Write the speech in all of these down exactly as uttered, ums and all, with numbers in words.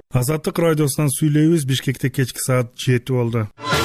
Азаттык радиосунан сүйлөйбүз. Бишкекте кечки саат жети болду.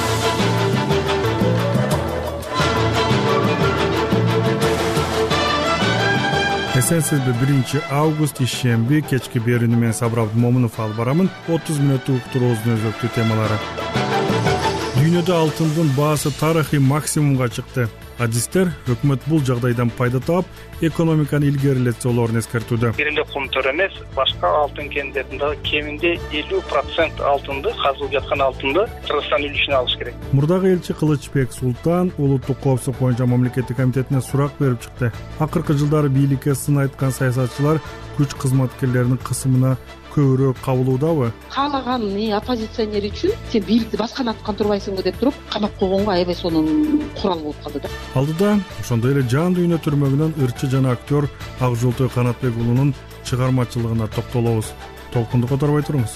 Эсенсизби биринчи август ишемби кечки берүүнү мен Сабыр Абдымомунов алып барамын. отуз мүнөттүк уктуруубуздун өзөктүү темалары. Дүйнөдө алтындын баасы тарыхый максимумга чыкты. Адистер өкмөт бул жагдайдан пайда таап, экономиканы илгерилетсе болорун эскертүүдө. Бир эле Кумтөр эмес, башка алтын кендеринде кеминде элүү процент алтынды, казылып жаткан алтынды Кыргызстан үлүшүнө алыш керек. Мурдагы элчи Кылычбек Султан улуттук коопсуздук боюнча мамлекеттик комитетине сурак берип чыкты. Акыркы жылдары бийликке сын айткан саясатчылар күч кызматкерлеринин кысымына көбүрөөк кабылуудабы? Каалаган оппозиционер үчүн сен бийликти баскан аткан турбайсыңбы деп туруп камап койгонго аябай сонун курал болуп калды да. Алдыда ошондой эле жан дүйнө түрмөгүнөн ырчы жана актер Акжолтой Канатбек уулунун чыгармачылыгына токтолобуз. Толкунду которбой туруңуз.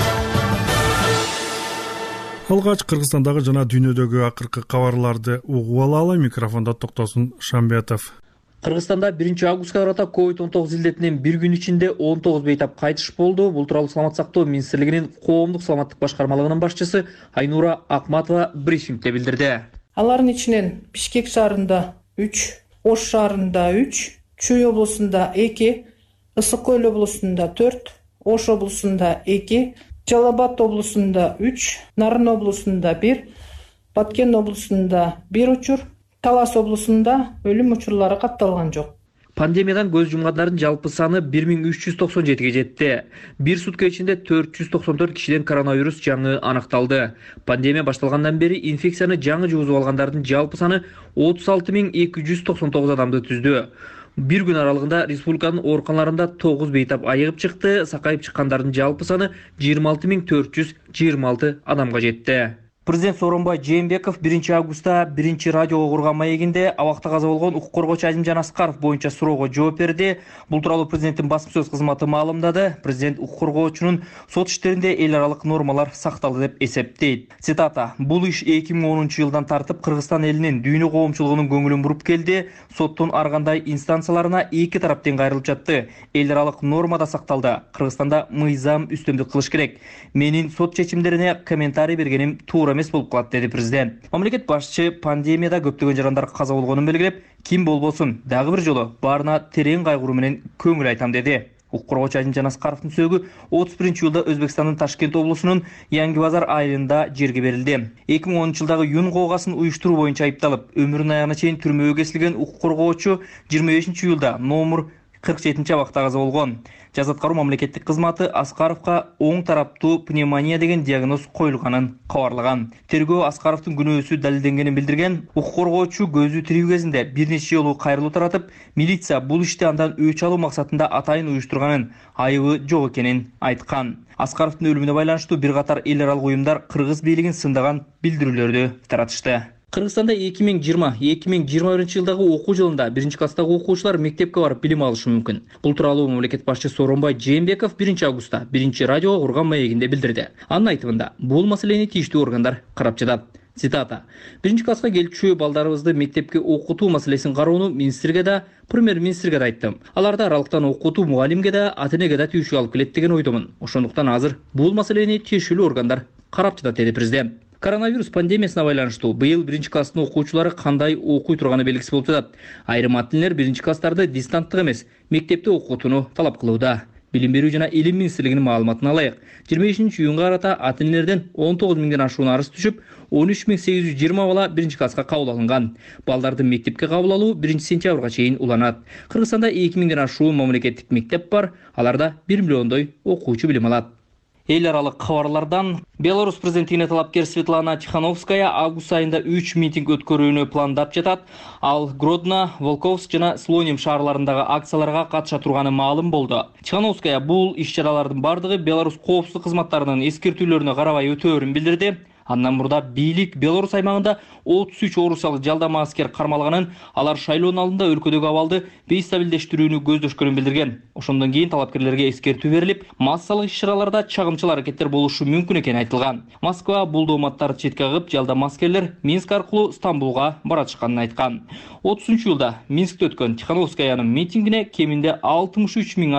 Алгач Кыргызстандагы жана дүйнөдөгү акыркы кабарларды угуп алалы. Микрофондо Токтосун Шамбетов. Кыргызстанда биринчи августка карата ковид он тогуз илдетинен бир күн ичинде он тогуз бейтап кайтыш болду. Бул тууралуу Саламат сактоо министрлигинин коомдук саламаттык башкармалыгынын башчысы Айнура Акматова брифингде билдирди. Алардын ичинен Бишкек шаарында үч, Ош шаарында үч, Чүй облусунда эки, Ысык Көл облусунда төрт, Ош облусунда эки, Жалал Абад облусунда үч, Нарын облусунда бир, Баткен облусунда бир учур, Талас облусунда өлүм учурлары катталган жок. Пандемиядан көз жумгандардын жалпы саны бир миң үч жүз токсон жетиге жетти. Бир сутка ичинде төрт жүз токсон төрт кишиден коронавирус жаңы аныкталды. Пандемия башталгандан бери инфекцияны жаңы жугузуп алгандардын жалпы саны отуз алты миң эки жүз токсон тогуз адамды түздү. Бир күн аралыгында республиканын ооруканаларында тогуз бейтап айыгып чыкты. Сакайып чыккандардын жалпы саны жыйырма алты миң төрт жүз жыйырма алты адамга жетти. Президент Сооронбай Жээнбеков биринчи августта биринчи радиого курган маегинде абакта каза болгон укук коргоочу Азимжан Аскаров боюнча суроого жооп берди. Бул тууралуу президенттин басма сөз кызматы маалымдады. Президент укук коргоочунун сот иштеринде эл аралык нормалар сакталды деп эсептейт. Цитата: "Бул иш эки миң онунчу жылдан тартып Кыргызстан элинин дүйнө коомчулугунун көңүлүн буруп келди. Соттун ар кандай инстанцияларына эки тарап тең кайрылып жатты. Эл аралык норма да сакталды. Кыргызстанда мыйзам үстөмдүк кылыш керек. Менин сот чечимдерине комментарий бергеним туура эмес болуп калат", деди президент. Мамлекет башчы пандемияда көптөгөн жарандар каза болгонун белгилеп, ким болбосун дагы бир жолу баарына терең кайгыруу менен көңүл айтам деди. Укук коргоочу Азимжан Аскаровдун сөөгү отуз биринчи жылда Өзбекстандын Ташкент облусунун Yangi Bazar айылында жерге берилди. эки миң онунчу жылдагы Юн коогасын уюштуруу боюнча айыпталып, өмүрүнүн аягына чейин түрмөгө кесилген укук коргоочу жыйырма бешинчи жылда номер кырк жетинчи абакта каза болгон. Жаза аткаруу мамлекеттик кызматы Аскаровка оң тараптуу пневмония деген диагноз коюлганын кабарлаган. Тергөө Аскаровдун күнөөсү далилденгенин билдирген. Укук коргоочу көзү тирүү кезинде бир нече жолу кайрылуу таратып, милиция бул ишти андан өч алуу максатында атайын уюштурганын, айыбы жок экенин айткан. Аскаровдун өлүмүнө байланыштуу бир катар эл аралык уюмдар кыргыз бийлигин сындаган билдирүүлөрдү таратышты. Кыргызстанда эки миң жыйырма эки миң жыйырма биринчи жылдагы окуу жылында биринчи класстагы окуучулар мектепке барып билим алышы мүмкүн. Бул тууралуу мамлекет башчысы Сооронбай Жээнбеков биринчи августта биринчи радиого курган маегинде билдирди. Анын айтымында, бул маселени тийиштүү органдар карап жатат. Цитата: "Биринчи класска келчү балдарыбызды мектепке окутуу маселесин кароону министрге да, премьер-министрге да айттым. Аларды аралыктан окутуу мугалимге да, ата-энеге да тийиштүү алып келет деген ойдомун. Ошондуктан азыр бул маселени тийиштүү органдар карап жатат", деди президент. Коронавирус пандемиясына байланыштуу быйыл биринчи класстын окуучулары кандай окуй турганы белгисиз болуп жатат. Айрым ата-энелер биринчи класстарды дистанттык эмес, мектепте окутууну талап кылууда. Билим берүү жана илим министрлигинин маалыматына ылайык, жыйырма бешинчи июнга карата ата-энелерден он тогуз миңден ашуун арыз түшүп, он үч миң сегиз жүз жыйырма бала биринчи класска кабыл алынган. Балдарды мектепке кабыл алуу биринчи сентябрга чейин уланат. Кыргызстанда эки миңден ашуун мамлекеттик мектеп бар, аларда бир миллиондой окуучу билим алат. Эл аралык кабарлардан Беларусь президентине талапкер Светлана Тихановская август айында үч митинг өткөрүүнү пландап жатат. Ал Гродно, Волковск жана Слоним шаарларындагы акцияларга катыша турганы маалым болду. Тихановская бул иш-чаралардын бардыгы Беларусь коопсуздук кызматтарынын эскертүүлөрүнө карабай өтөөрүн билдирди. Андан мурда бийлик Беларусь аймагында отуз үч орусиялык жалдама аскер кармалганын, алар шайлоонун алдында өлкөдөгү абалды бейстабилдештирүүнү көздөшкөнүн билдирген. Ошондон кийин талапкерлерге эскертүү берилип, массалык иш-чараларда чагымчыл аракеттер болушу мүмкүн экени айтылган. Москва бул дооматтарды четке кагып, жалдама аскерлер Минск аркылуу Стамбулга баратышканын айткан. отузунчу жылда Минскте өткөн Тихановскаянын митингине кеминде алтымыш үч миң адам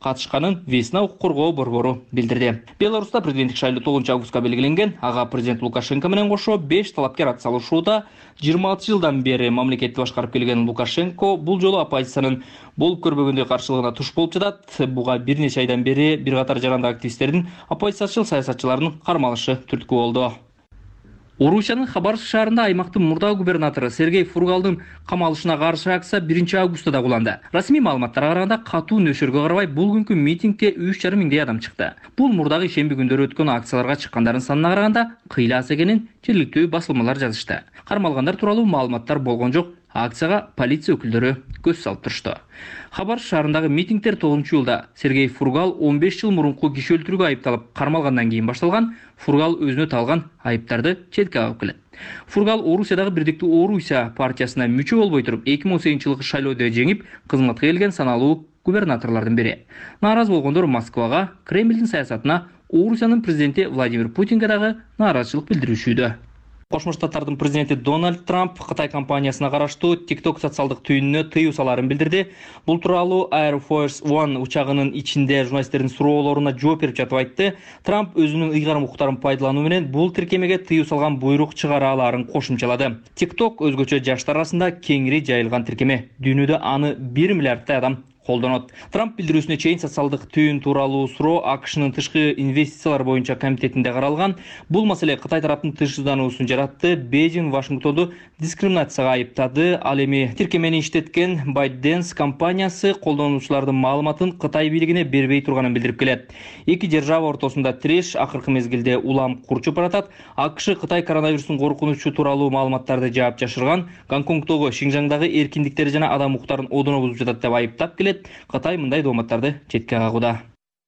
катышканын Весна укук коргоо борбору билдирди. Беларуста президенттик шайлоо тогузунчу августка белгиленген. Ага президент Лукашенко менен кошо беш талапкер ат салышууда. жыйырма алты жылдан бери мамлекетти башкарып келген Лукашенко бул жолу оппозициянын болуп көрбөгөндөй каршылыгына туш болуп жатат. Буга бир нече айдан бери бир катар жарандык активисттердин оппозициячыл саясатчылардын кармалышы түрткү болду. Орусиянын Хабаровск шаарында аймактын мурдагы губернатору Сергей Фургалдын камалышына каршы акция биринчи августта уланды. Расмий маалыматтарга караганда катуу нөшөргө карабай бул күнкү митингге үч жарым миңдей адам чыкты. Бул мурдагы ишемби күндөрү өткөн акцияларга чыккандардын санына караганда кыйла аз экенин жергиликтүү басылмалар жазышты. Кармалгандар тууралуу маалыматтар болгон жок. Акцияга полиция өкүлдөрү көз салып турушту. Хабаровск шаарындагы митингдер тогузунчу жылда Сергей Фургал он беш жыл мурунку киши өлтүрүүгө айыпталып кармалгандан кийин башталган. Фургал өзүнө талган айыптарды четке алып келет. Фургал Орусиядагы Бирдиктүү Орусия партиясына мүчө болбой туруп эки миң он сегизинчи жылкы шайлоодо жеңип, кызматка келген саналуу губернаторлордун бири. Нааразы болгондор Москвага, Кремлдин саясатына, Орусиянын президенти Владимир Путинге дагы нааразычылык билдиришүүдө. Кошмо Штаттардын президенти Дональд Трамп Кытай компаниясына караштуу TikTok социалдык түйүнүнө тыюу саларын билдирди. Бул тууралуу Air Force One учагынын ичинде журналисттердин суроолоруна жооп берип жатып айтты. Трамп өзүнүн ыйгарым укуктарын пайдалануу менен бул тиркемеге тыюу салган буйрук чыгара алаарын кошумчалады. TikTok өзгөчө жаштар арасында кеңири жайылган тиркеме. Дүйнөдө аны бир миллиардтай адам колдонот. Трамп билдирүүсүнө чейин социалдык түйүн тууралуу суроо АКШнын тышкы инвестициялар боюнча комитетинде каралган. Бул маселе Кытай тараптын тынчсыздануусун жаратты. Бейжиң Вашингтонду дискриминацияга айыптады. Ал эми тиркемени иштеткен ByteDance компаниясы колдонуучулардын маалыматын Кытай бийлигине бербей турганын билдирип келет. Эки держава ортосунда тиреш акыркы мезгилде улам курчуп баратат. АКШ Кытай коронавирустун коркунучу тууралуу маалыматтарды жаап жашырган, Гонконгдогу, Шинжаңдагы эркиндиктери жана адам укуктарын одоно бузуп жатат деп айыптап келет. Кытай мындай дооматтарды четке кагууда.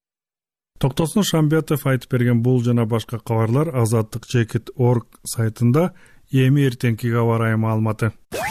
Токтосун Шамбетов айтып берген бул жана башка кабарлар азаттык чекит точка орг сайтында эми эртеңкиге карай маалыматы.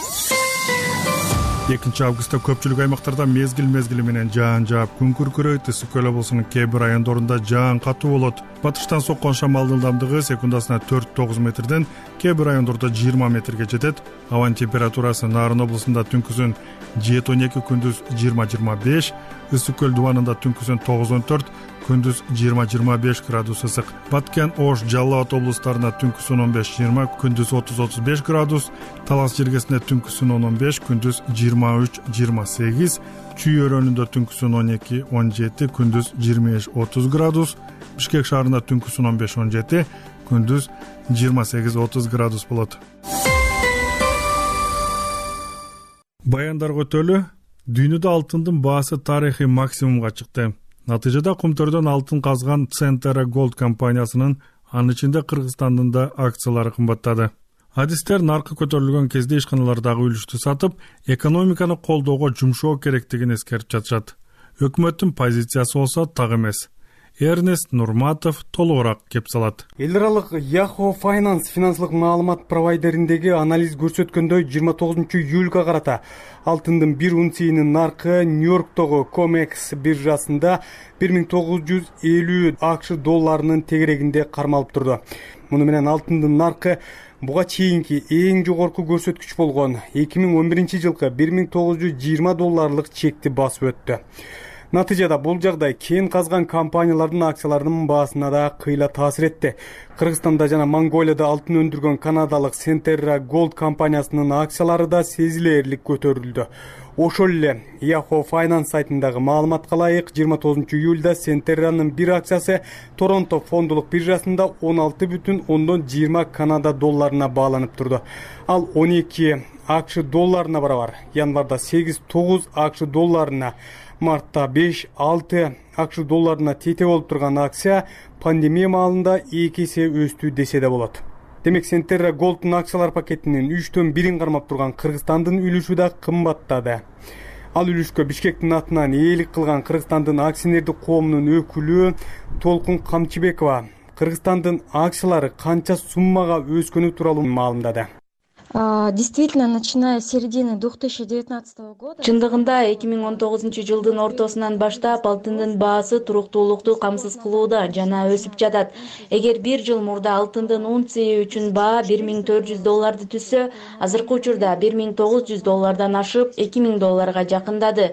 экинчи августта көпчүлүк аймактарда мезгил мезгили менен жаан жаап күн күркүрөйт, ысык өл облусунун кээ бир райондорунда жаан катуу болот. Батыштан соккон шамалдын ылдамдыгы секундасына төрт тогуз метрден кээ бир райондордо жыйырма метрге жетет. Абанын температурасы Нарын облусунда түнкүсүн жети он эки, күндүз жыйырма жыйырма беш, ысык көл дубанында түнкүсүн тогуз он төрт, күндүз жыйырма жыйырма беш градус ысык. Баткен, Ош, Жалал Абад облустарына түнкүсүн он беш жыйырма, күндүз отуз отуз беш градус, Талас жергесинде түнкүсүн он он беш, күндүз жыйырма үч жыйырма сегиз, Чүй өрөөнүндө түнкүсүн он эки он жети, күндүз жыйырма беш отуз градус, Бишкек шаарында түнкүсүн он беш он жети, күндүз жыйырма сегиз отуз градус болот. Баяндарга өтөлү, дүйнөдө алтындын баасы тарыхый максимумга чыкты. Натыйжада кумтөрдөн алтын казган Centera Gold компаниясынын анын ичинде Кыргызстандын да акциялары кымбаттады. Адистер наркы көтөрүлгөн кезде ишканалардагы үлүштү сатып, экономиканы колдоого жумшоо керектигин эскерип жатышат. Өкмөттүн позициясы болсо так эмес. Эрнест Нурматов толугураак кеп салат. Эл аралык Yahoo Finance финансылык маалымат провайдериндеги анализ көрсөткөндөй жыйырма тогузунчу июлга карата алтындын бир унциясынын наркы Нью-Йорктогу COMEX биржасында бир миң тогуз жүз элүү АКШ долларынын тегерегинде кармалып турду. Муну менен алтындын наркы буга чейинки эң жогорку көрсөткүч болгон эки миң он биринчи жылкы бир миң тогуз жүз жыйырма долларлык чекти басып өттү. Натыйжада бул жагдай кен казган компаниялардын акцияларынын баасына да кыйла таасир этти. Кыргызстанда жана Монголияда алтын өндүргөн канадалык Centera Gold компаниясынын акциялары да сезилээрлик көтөрүлдү. Ошол эле Yahoo Finance сайтындагы маалыматка ылайык жыйырма тогузунчу июлда Centera'нын бир акциясы Торонто фондулук биржасында он алты бүтүн ондон жыйырма Канада долларына бааланып турду. Ал он эки АКШ долларына барабар. Январда сегиз тогуз АКШ долларына, мартта беш алты АКШ долларына тете болуп турган акция пандемия маалында эки эсе өстү десе да болот. Демек Centera Gold'ун акциялар пакетинин үчтөн бирин кармап турган Кыргызстандын үлүшү да кымбаттады. Ал үлүшкө Бишкектин атынан ээлик кылган Кыргызстандын акционердик коомунун өкүлү Толкун Камчыбекова Кыргызстандын акциялары канча суммага өскөнү тууралуу маалымдады. Действительно, начиная с середины две тысячи девятнадцатого года. Чындыгында эки миң он тогузунчу жылдын ортосунан баштап алтындын баасы туруктуулукту камсыз кылууда жана өсүп жатат. Эгер бир жыл мурда алтындын унция үчүн баа бир миң төрт жүз долларды түзсө, азыркы учурда бир миң тогуз жүз доллардан ашып эки миң долларга жакындады.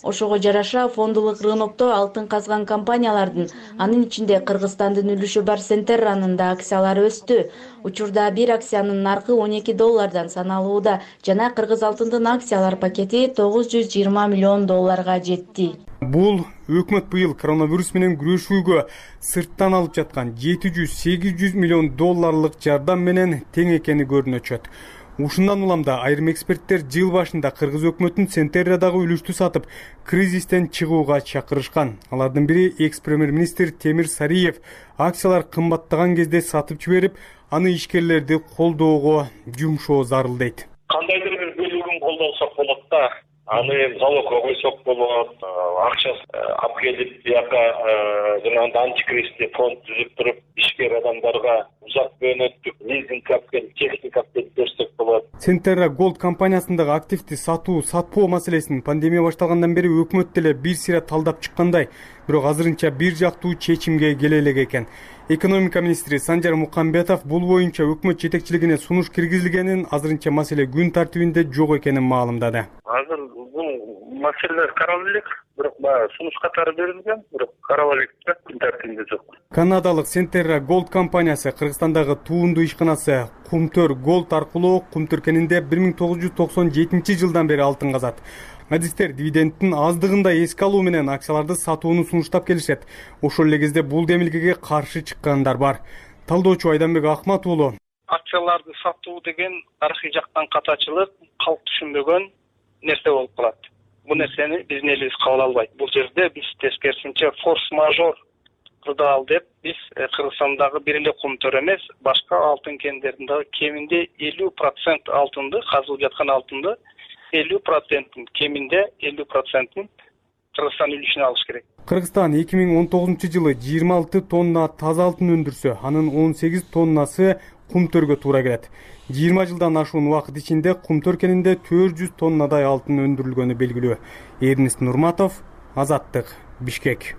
Ошого жараша фондулук рынокто алтын казган компаниялардын, анын ичинде Кыргызстандын үлүшү бар Центерранын да акциялары өстү. Учурда бир акциянын наркы он эки доллардан саналууда жана Кыргыз алтындын акциялар пакети тогуз жүз жыйырма миллион долларга жетти. Бул өкмөт быйыл коронавирус менен күрөшүүгө сырттан алып жаткан жети жүз сегиз жүз миллион долларлык жардам менен тең экени көрүнөт. Ушундан уламда айрым эксперттер жыл башында Кыргыз өкмөтүн Центеррадагы үлүштү сатып, кризистен чыгууга чакырышкан. Алардын бири экс-премьер-министр Темир Сариев акциялар кымбаттаган кезде сатып жиберип, аны ишкерлерди колдоого жумшоо зарыл дейт. Кандайдыр бир бөлүгүн колдосок болот да. Аны залогко койсок болот, акчасы алып келип, бияка жанагындай антикризистик фонд түзүп туруп, ишкер адамдарга узак бөөнөттүк лизинг алып келип, техника алып келип берсек болот. Центерра Голд компаниясындагы активди сатуу, сатпоо маселесин пандемия башталгандан бери өкмөт деле бир сыйра талдап чыккандай, бирок азырынча бир жактуу чечимге келе элек экен. Экономика министри Санжар Мукамбетов бул боюнча өкмөт жетекчилигине сунуш киргизилгенин, азырынча маселе күн тартибинде жок экенин маалымдады. Азыр бул маселе каралып элек, бирок баягы сунуш катары берилген, бирок каралып элек да күн тартибинде жок. Канадалык Центерра Голд компаниясы Кыргызстандагы туунду ишканасы Кумтөр Голд аркылуу Кумтөркенинде бир миң тогуз жүз токсон жетинчи жылдан бери алтын казат. Адистер дивидендтин аздыгында эске алуу менен акцияларды сатууну сунуштап келишет. Ошол эле кезде бул демилгеге каршы чыккандар бар. Талдоочу Айданбек Ахмат уулу. Акцияларды сатуу деген тарыхый жактан катачылык, калк түшүнбөгөн нерсе болуп калат. Бул нерсени биздин элибиз кабыл албайт. Бул жерде биз тескерисинче форс-мажор кырдаал деп биз Кыргызстандагы бир эле Кумтөр эмес, башка алтын кендеринде кеминде элүү процент алтынды, казылып жаткан алтынды элүү проценттин кеминде элүү проценттин Кыргызстан үлүшүн алыш керек. Кыргызстан эки миң он тогузунчу жылы жыйырма алты тонна таза алтын өндүрсө, анын он сегиз тоннасы Кумтөргө туура келет. жыйырма жылдан ашуун убакыт ичинде Кумтөр кенинде төрт жүз тоннадай алтын өндүрүлгөнү белгилүү. Эрнест Нурматов, Азаттык, Бишкек.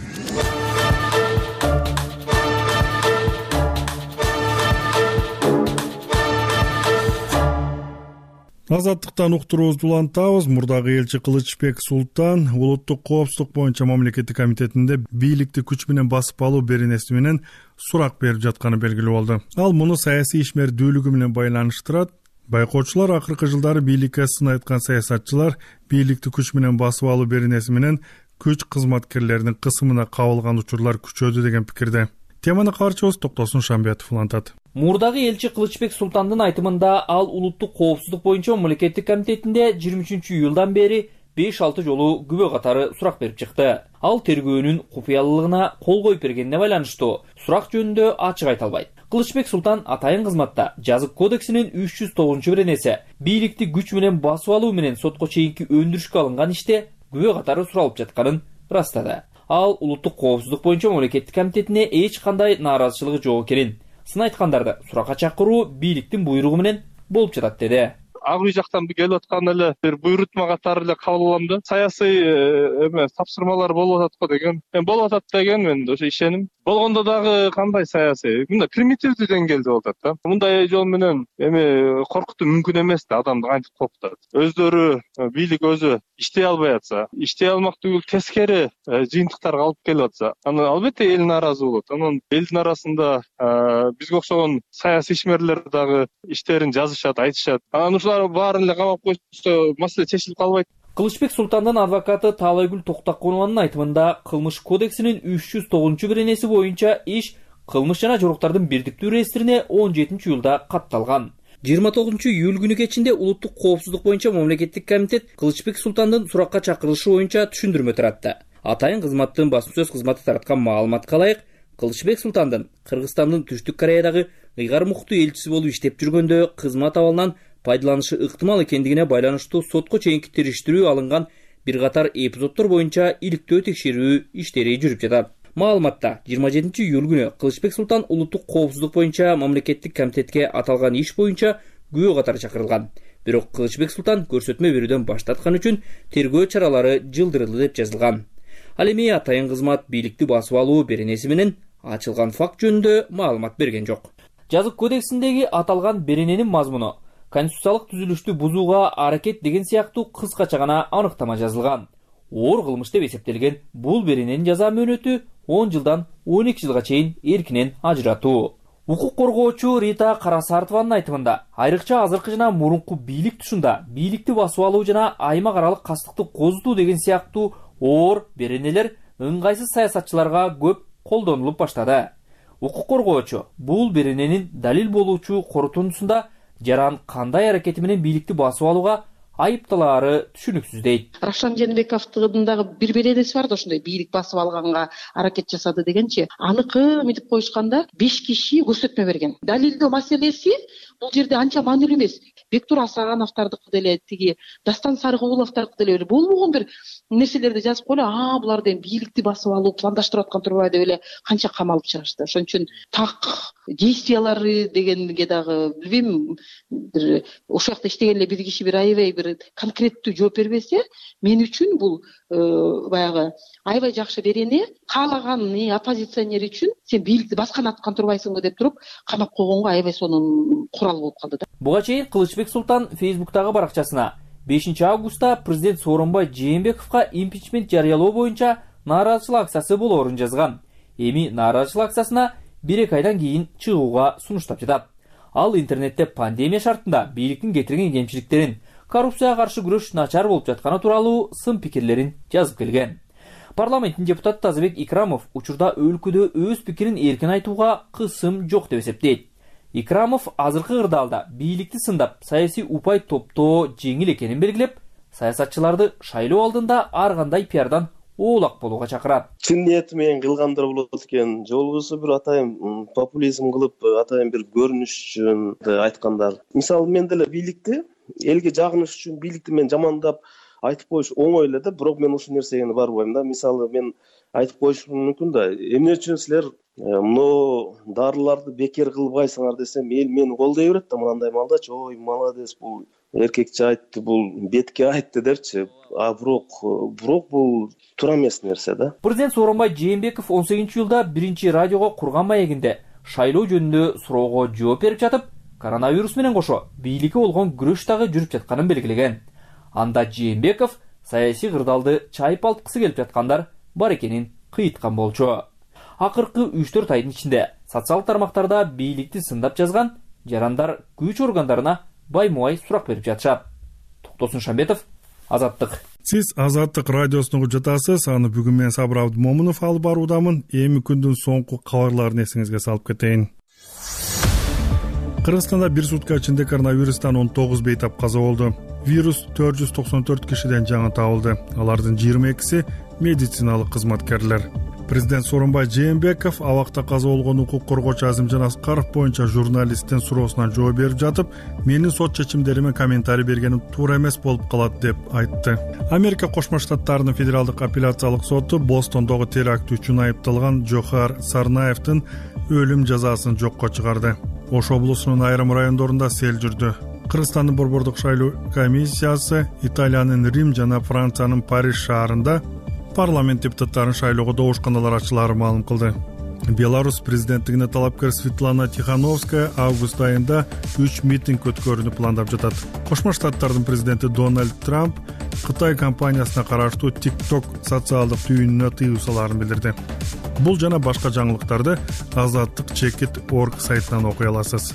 Азаттыктан уктуруубузду улантабыз. Мурдагы элчи Кылычбек Султан улуттук коопсуздук боюнча мамлекеттик комитетинде бийликти күч менен басып алуу беренеси менен сурак берип жатканы белгилүү болду. Ал муну саясий ишмердүүлүгү менен байланыштырат. Байкоочулар акыркы жылдары бийликке сын айткан саясатчылар бийликти күч менен басып алуу беренеси менен күч кызматкерлеринин кысымына кабылган учурлар күчөдү деген пикирде. Теманы кабарчыбыз Токтосун Шамбетов улантат. Мурдагы элчи Кылычбек Султандын айтымында ал улуттук коопсуздук боюнча мамлекеттик комитетинде жыйырма үчүнчү июлдан бери беш алты жолу күбө катары сурак берип чыкты. Ал тергөөнүн купуялуулугуна кол коюп бергенине байланыштуу сурак жөнүндө ачык айта албайт. Кылычбек Султан атайын кызматта жазык кодексинин үч жүз тогузунчу беренеси бийликти күч менен басып алуу менен сотко чейинки өндүрүшкө алынган иште күбө катары суралып жатканын ырастады. Ал улуттук коопсуздук боюнча мамлекеттик комитетине эч кандай нааразычылыгы жок экенин, сын айткандарды суракка чакыруу бийликтин буйругу менен болуп жатат деди. Ак үй жактан келип аткан эле бир буйрутма катары эле кабыл алам да. Саясий эме тапшырмалар болуп атат го деген. Мен болуп атат деген мен ошо ишеним. Болгондо дагы кандай саясий? Мында примитивдүү деңгээлде болуп атат да. Мындай жол менен эми коркутуу мүмкүн эмес да, адамды кантип коркутат. Өздөрү бийлик өзү иштей албай атса, иштей алмак түгүл тескери жыйынтыктарга алып келип атса, аны албетте эл нааразы болот. Анан элдин арасында бизге окшогон саясий ишмерлер дагы иштерин жазышат, айтышат. Анан ушулар баарын эле камап койсо маселе чечилип калбайт. Кылычбек Султандын адвокаты Таалайгүл Токтаконованын айтымында кылмыш кодексинин үч жүз тогузунчу беренеси боюнча иш кылмыш жана жоруктардын бирдиктүү реестрине он жетинчи июлда катталган. жыйырма тогузунчу июль күнү кечинде улуттук коопсуздук боюнча мамлекеттик комитет Кылычбек Султандын суракка чакырылышы боюнча түшүндүрмө таратты. Атайын кызматтын басма сөз кызматы тараткан маалыматка ылайык, Кылычбек Султандын Кыргызстандын Түштүк Кореядагы ыйгар муктуу элчиси болуп иштеп жүргөндө кызмат абалынан пайдаланышы ыктымал экендигине байланыштуу сотко чейинки териштирүү алынган бир катар эпизоддор боюнча иликтөө текшерүү иштери жүрүп жатат. Маалыматта жыйырма жетинчи июль күнү Кылычбек Султан улуттук коопсуздук боюнча мамлекеттик комитетке аталган иш боюнча күбө катары чакырылган. Бирок Кылычбек Султан көрсөтмө берүүдөн баш тарткан үчүн тергөө чаралары жылдырылды деп жазылган. Ал эми атайын кызмат бийликти басып алуу беренеси менен ачылган факт жөнүндө маалымат берген жок. Жазык кодексиндеги аталган берененин мазмуну конституциялык түзүлүштү бузууга аракет деген сыяктуу кыскача гана аныктама жазылган. оор кылмыш деп эсептелген. Бул берененин жаза мөөнөтү он жылдан он эки жылга чейин эркинен ажыратуу. Укук коргоочу Рита Карасартованын айтымында, айрыкча азыркы жана мурунку бийлик тушунда бийликти басып алуу жана аймак аралык кастыкты козутуу деген сыяктуу оор беренелер ыңгайсыз саясатчыларга көп колдонулуп баштады. Укук коргоочу бул берененин далил болуучу корутундусунда жаран кандай аракети менен бийликти басып алууга айыпталаары түшүнүксүз дейт. Равшан Жээнбековдун дагы бир беренеси бар да, ошондой бийлик басып алганга аракет жасады дегенчи. Аныкы мынтип коюшканда беш киши көрсөтмө берген. Далилдөө маселеси бул жерде анча маанилүү эмес. Бектур Асагановдордуку деле, тиги Дастан Сарыгуловдордуку деле болбогон бир нерселерди жазып коелу. Аа, булар деген бийликти басып алуу пландаштырып аткан турбайбы деп эле канча камалып чыгышты. Ошон үчүн так действиялары дегенге дагы билбейм, бир ошол жакта иштеген эле бир киши бир аябай бир конкреттүү жооп бербесе, мен үчүн бул баягы аябай жакшы берене. Каалаган оппозиционер үчүн сен бийликти баскан аткан турбайсыңбы деп туруп камап койгонго аябай сонун курал болуп калды да. Буга чейин Кылычбек Султан Фейсбуктагы баракчасына бешинчи августта президент Сооронбай Жээнбековго импичмент жарыялоо боюнча нааразычылык акциясы болоорун жазган. Эми нааразычылык акциясына бир эки айдан кийин чыгууга сунуштап жатат. Ал интернетте пандемия шартында бийликтин кетирген кемчиликтерин, коррупцияга каршы күрөш начар болуп жатканы тууралуу сын пикирлерин жазып келген. Парламенттин депутаты Тазабек Икрамов учурда өлкөдө өз пикирин эркин айтууга кысым жок деп эсептейт. Икрамов азыркы кырдаалда бийликти сындап, саясий упай топтоо жеңил экенин белгилеп, саясатчыларды шайлоо алдында ар кандай пиардан оолак болууга чакырат. Чын ниети менен кылгандыр болот экен, же болбосо бир атайын популизм кылып, атайын бир көрүнүш үчүн айткандар. Мисалы мен деле бийликти элге жагыныш үчүн бийликти мен жамандап айтып коюш оңой эле да, бирок мен ушул нерсеге барбайм да. Мисалы мен айтып коюшум мүмкүн да, эмне үчүн силер мына дарыларды бекер кылбайсыңар десем, эл мени колдой берет да, мындай малдачы, ой, молодец, бул эркекчи айтты, бул бетке айтты депчи. А бирок бирок бул туура эмес нерсе да. Президент Сооронбай Жээнбеков он сегизинчи жылда биринчи радиого курган маегинде шайлоо жөнүндө суроого жооп берип жатып, коронавирус менен кошо бийликке болгон күрөш дагы жүрүп жатканын белгилеген. Анда Жээнбеков саясий кырдаалды чайпалткысы келип жаткандар бар экенин кыйыткан болчу. Акыркы үч төрт айдын ичинде социалдык тармактарда бийликти сындап жазган жарандар күч органдарына баймубай сурак берип жатышат. Токтосун Шамбетов, Азаттык. Сиз Азаттык радиосуна жатасыз. Аны бүгүн мен Сабыр Абдымомунов алып баруудамын. Эми күндүн соңку кабарларын эсиңизге салып кетейин. Кыргызстанда бир сутка ичинде коронавирустан он тогуз бейтап каза болду. Вирус төрт жүз токсон төрт кишиден жаңы табылды. Алардын жыйырма экиси медициналык кызматкерлер. Президент Сооронбай Жээнбеков абакта каза болгон укук коргоочу Азимжан Аскаров боюнча журналисттин суроосуна жооп берип жатып, менин сот чечимдериме комментарий бергеним туура эмес болуп калат деп айтты. Америка Кошмо Штаттарынын федералдык апелляциялык соту Бостондогу теракт үчүн айыпталган Жохар Сарнаевдин өлүм жазасын жокко чыгарды. Ош облусунун айрым райондорунда сел жүрдү. Кыргызстандын борбордук шайлоо комиссиясы Италиянын Рим жана Франциянын Париж шаарында парламент депутаттарын шайлоого добушканалар ачылаарын маалым кылды. Беларусь президенттигине талапкер Светлана Тихановская август айында үч митинг өткөрүүнү пландап жатат. Кошмо Штаттардын президенти Дональд Трамп Кытай компаниясына караштуу TikTok социалдык түйүнүнө тыюу салаарын билдирди. Бул жана башка жаңылыктарды азаттык чекит точка орг сайтынан окуй аласыз.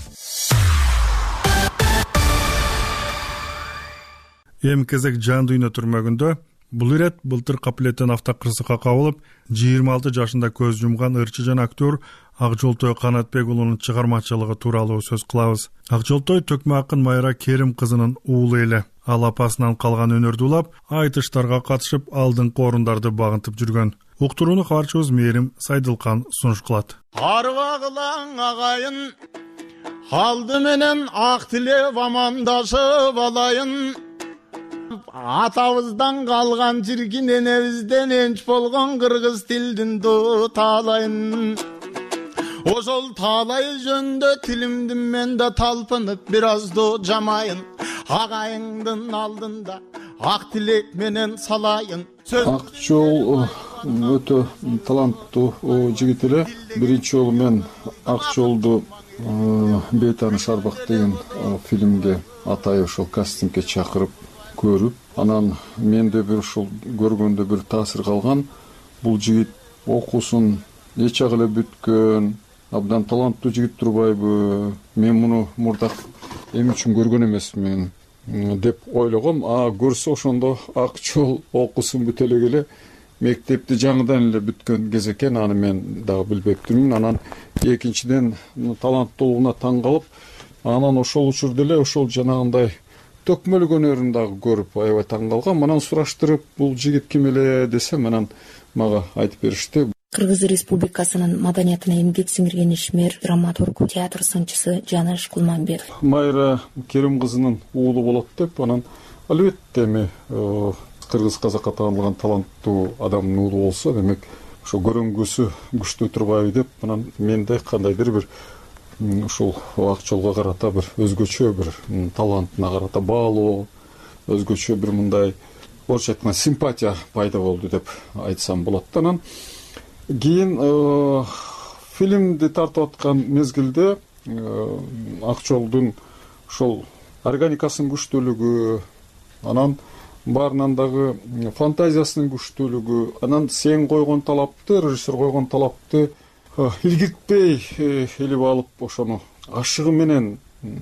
Эми кезек жан дүйнө түрмөгүндө. Бул ирет былтыр капилеттен автокырсыкка кабылып, жыйырма алты жашында көз жумган ырчы жана актер Акжолтой Канатбек уулунун чыгармачылыгы тууралуу сөз кылабыз. Акжолтой төкмө акын Майра Керим кызынын уулу эле. Ал апасынан калган өнөрдү улап, айтыштарга катышып, алдыңкы орундарды багынтып жүргөн. Уктурууну кабарчыбыз Мээрим Сайдылкан сунуш кылат. Арбагылаң агайын, алды менен ак тилеп амандашып алайын. Атабыздан калган чиркин энебизден энч болгон кыргыз тилдин таалайын. Ошол таалай жөнүндө тилимди мен да талпынып бир азды жамайын. Агайыңдын алдында ак тилек менен салайын. Акчол өтө таланттуу жигит эле. Биринчи жолу мен Акчолду Бейтаныш Арбак деген фильмге Атай ошол кастингге чакырып көрүп, анан менде бир ушул көргөндө бир таасир калган. Бул жигит окуусун эч эле бүткөн, абдан таланттуу жигит турбайбы? Мен муну мурдак эмне үчүн көргөн эмесмин деп ойлогом. А көрсө ошондо Акчол окуусун бүтө эле мектепти жаңыдан эле бүткөн кез экен. Аны мен дагы билбептирмин. Анан экинчиден таланттуулугуна таң калып, анан ошол учурда эле ошол жанагындай төкмөлүк өнөрүн дагы көрүп аябай таң калгам. Анан сураштырып, бул жигит ким эле десем, анан мага айтып беришти. Кыргыз Республикасынын маданиятына эмгек сиңирген ишмер, драматург, театр сынчысы Жаныш Кулманбетов. Майра Керим кызынын уулу болот деп, анан албетте эми кыргыз казакка таанылган таланттуу адамдын уулу болсо, демек ошо көрөнгүсү күчтүү турбайбы деп, анан менде кандайдыр бир ушул Акчолго карата бир өзгөчө бир талантына карата баалоо, өзгөчө бир мындай орусча айтканда симпатия пайда болду деп айтсам болот. Анан кийин фильмди тартып аткан мезгилде Акчолдун ошол органикасынын күчтүүлүгү, анан баарынан дагы фантазиясынын күчтүүлүгү, анан сен койгон талапты, режиссер койгон талапты илгиртпей илип алып, ошону ашыгы менен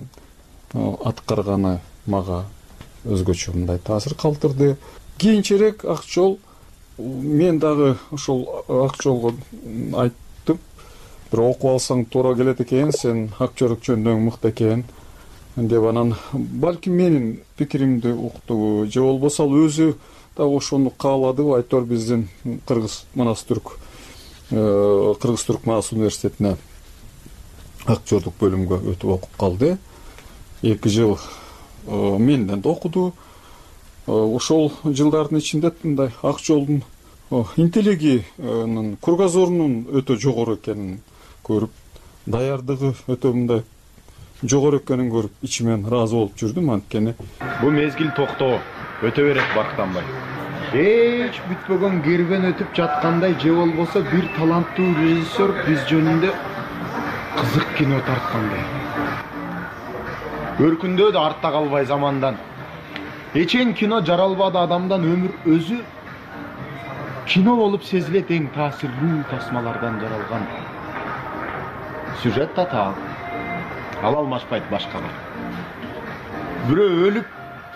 аткарганы мага өзгөчө мындай таасир калтырды. Кийинчерээк Акчол, мен дагы ошол Акчолго айттым, бир окуп алсаң туура келет экен, сен актерлук жөнүндө мыкты экен деп. Анан балким менин пикиримди укту, же болбосо ал өзү дагы ошону каалады. Айтор биздин Кыргыз Манас Түрк Кыргыз Түрк Манас университетине актерлук бөлүмгө өтүп окуп калды. эки жыл менден да окуду. Ошол жылдардын ичинде мындай Акчолдун интеллигинин, кругозорунун өтө жогору экенин көрүп, даярдыгы өтө мындай жогору экенин көрүп, ичимен ыраазы болуп жүрдүм. Анткени бул мезгил токтоо, өтө берет бактанбай. Эч бүтпөгөн кербен өтүп жаткандай, же болбосо бир таланттуу режиссер биз жөнүндө кызык кино тарткандай. Өркүндөө да артта калбай замандан. Эчен кино жаралбады адамдан, өмүр өзү кино болуп сезилет, эң таасирлүү тасмалардан жаралган. Сюжет татаал, ал алмашпайт башкалар. Бирөө өлүп,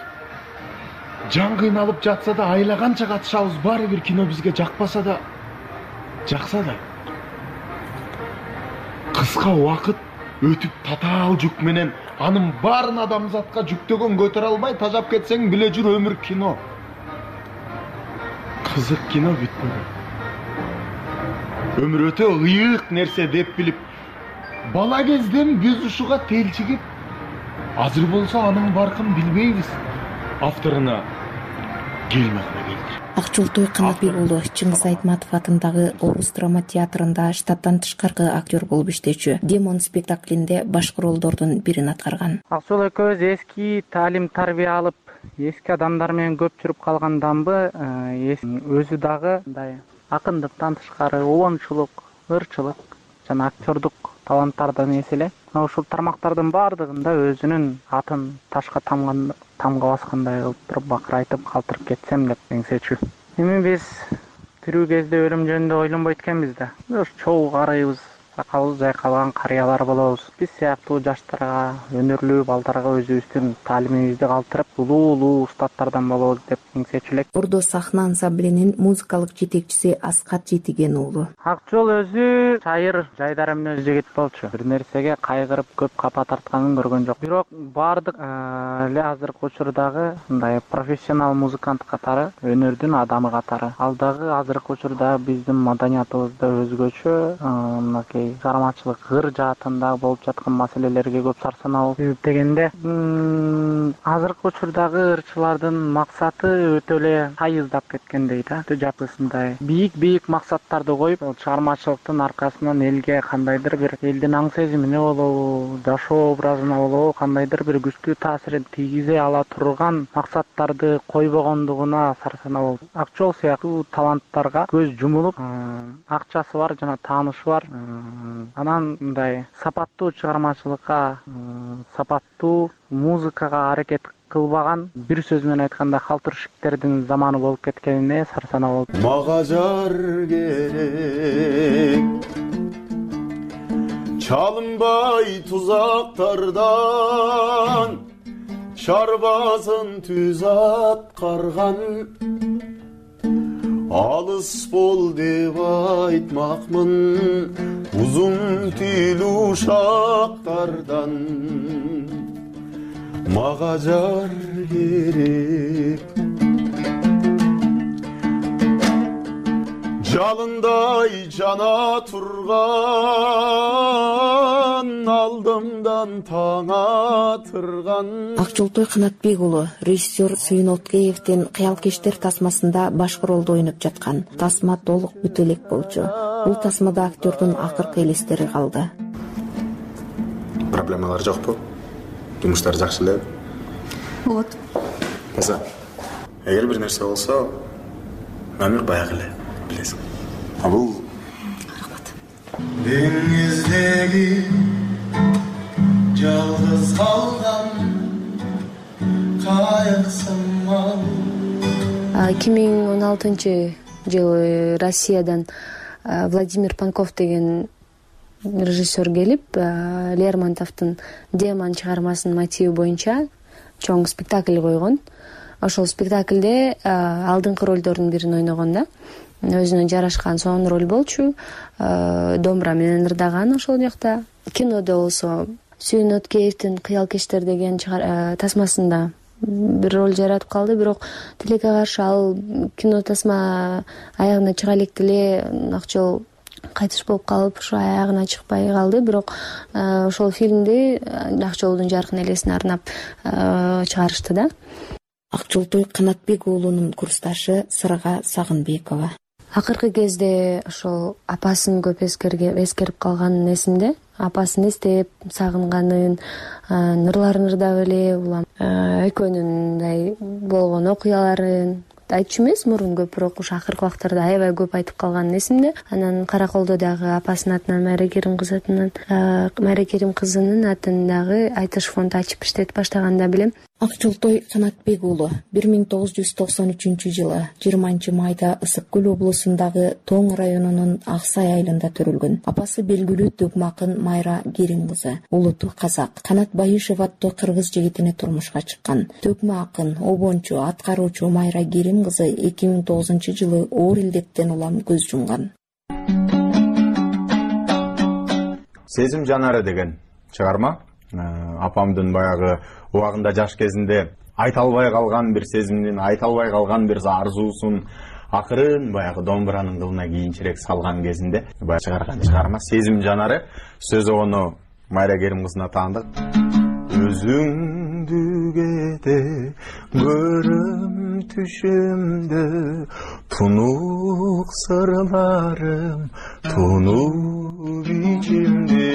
жан кыйналып жатса да, айлаганча катышабыз, баары бир кино бизге жакпаса да, жакса да. Кыска убакыт өтүп татаал жүк менен анын баарын адамзатка жүктөгөн көтөрө албай тажап кетсең биле жүр, өмүр кино. Кызык кино бүтпөгөн. Өмүр өтө ыйык нерсе деп билип, бала кезден көз ушуга телчигип, азыр болсо анын баркын билбейбиз. Авторуна келме кыла келдир. Акчол Тойканатбек уулу Чыңгыз Айтматов атындагы Орус драма театрында штаттан тышкаркы актер болуп иштечү. Демон спектаклинде башкы ролдордун бирин аткарган. Акчол экөөбүз эски таалим тарбия алып, эски адамдар менен көп жүрүп калганданбы, өзү дагы мындай акындыктан тышкары уланчулук, ырчылык жана актердук таланттардан эс эле. Ушул тармактардын баардыгында өзүнүн атын ташка тамган тамга баскандай кылып туруп бакырайтып калтырып кетсем деп эңсечү. Эми биз тирүү кезде өлүм жөнүндө ойлонбойт экенбиз да. Бир чоң карыйбыз, сакалыбыз жайкалган карыялар болобуз. Биз сыяктуу жаштарга, өнөрлүү балдарга өзүбүздүн таалимибизди калтырып, улуу-улуу устаттардан болобуз деп эңсечү элек. Ордо сахна ансамблинин музыкалык жетекчиси Аскат Жетиген уулу. Акчол өзү шайыр, жайдары мүнөз жигит болчу. Бир нерсеге кайгырып көп капа тартканын көргөн жок. Бирок баардык эле азыркы учурдагы мындай профессионал музыкант катары, өнөрдүн адамы катары. Ал дагы азыркы учурда биздин маданиятыбызда өзгөчө мынакей чыгармачылык гыр жаатында болуп жаткан маселелерге көп сарсанаа болуп дегенде, азыркы учурдагы ырчылардын максаты өтө эле сайыздап кеткендей да, өтө жапысындай. Бийик-бийик максаттарды коюп, чыгармачылыктын аркасынан элге кандайдыр бир элдин аң сезимине болобу, жашоо образына болобу, кандайдыр бир күчтүү таасирин тийгизе ала турган максаттарды койбогондугуна сарсанаа болуп, Акчол сыяктуу таланттарга көз жумулуп, акчасы бар жана таанышы бар, анан мындай сапаттуу чыгармачылыкка, сапаттуу музыкага аракет кылбаган, бир сөз менен айтканда халтуршиктердин заманы болуп кеткенине сарсанаа болуп. Мага жар керек çalınbay tuzaklardan şarbazın tüz atkargan alыс bol deb aytmakmın uzun til uşaklardan maga jar gerek Жалындай жана турган алдымдан таң атырган. Акчолтой Канатбек уулу режиссер Сүйүн Откеевдин Кыялкештер тасмасында баш ролду ойноп жаткан. Тасма толук бүтө элек болчу. Бул тасмада актердун акыркы элестери калды. Проблемалар жокпу? Жумуштар жакшы элеби? Болот. Мыса, эгер бир нерсе болсо, өмүр баягы эле. Билесиң. А бул Деңиздеги жалгыз калган кайыксымал. эки миң он алтынчы жылы Россиядан Владимир Панков деген режиссер келип, Лермонтовдун Демон чыгармасынын мотиви боюнча чоң спектакль койгон. Ошол спектаклде алдыңкы ролдордун бирин ойногон да. Өзүнө жарашкан сонун роль болчу. Домбра менен ырдаган ошол жакта. Кинодо болсо Сүйүн Откеевдин Кыялкештер деген тасмасында бир роль жаратып калды, бирок тилекке каршы ал кино тасма аягына чыга элек эле акчол кайтыш болуп калып, ушу аягына чыкпай калды. Бирок ошол фильмди Акчолдун жаркын элесине арнап чыгарышты да. Акчолтой Канатбек уулунун курсташы Сырга Сагынбекова. Акыркы кезде ошол апасын көп эскерип калганын эсимде. Апасын эстеп, сагынганын, ырларын ырдап эле улам. Экөөнүн мындай болгон окуяларын айтчу эмес, мурун көп, бирок ушу акыркы убактарда аябай көп айтып калганын эсимде. Анан Караколдо дагы апасынын атынан Майра Керим кызынын Майра Керим кызынын атын дагы айтыш фонд ачып иштетип баштаганда билем. Акчолтой Канатбек уулу бир миң тогуз жүз токсон үчүнчү жылы жыйырманчы майда Ысык көл облусундагы Тоң районунун Аксай айылында төрөлгөн. Апасы белгилүү төкмө акын Майра Керим кызы, улуту казак. Канат Байышев аттуу кыргыз жигитине турмушка чыккан. Төкмө акын, обончу, аткаруучу Майра Керим кызы эки миң тогузунчу жылы оор илдеттен улам көз жумган. Сезим жанары деген чыгарма апамдын баягы убагында жаш кезинде айта албай калган бир сезимдин, айта албай калган бир арзуусун акырын баягы домбуранын кылына кийинчерээк салган кезинде баягы чыгарган чыгарма Сезим жанары. Сөзү ону Майра Керим кызына таандык. Өзүңдү кете көрөм түшүмдө, тунук сырларым тунук ичимде.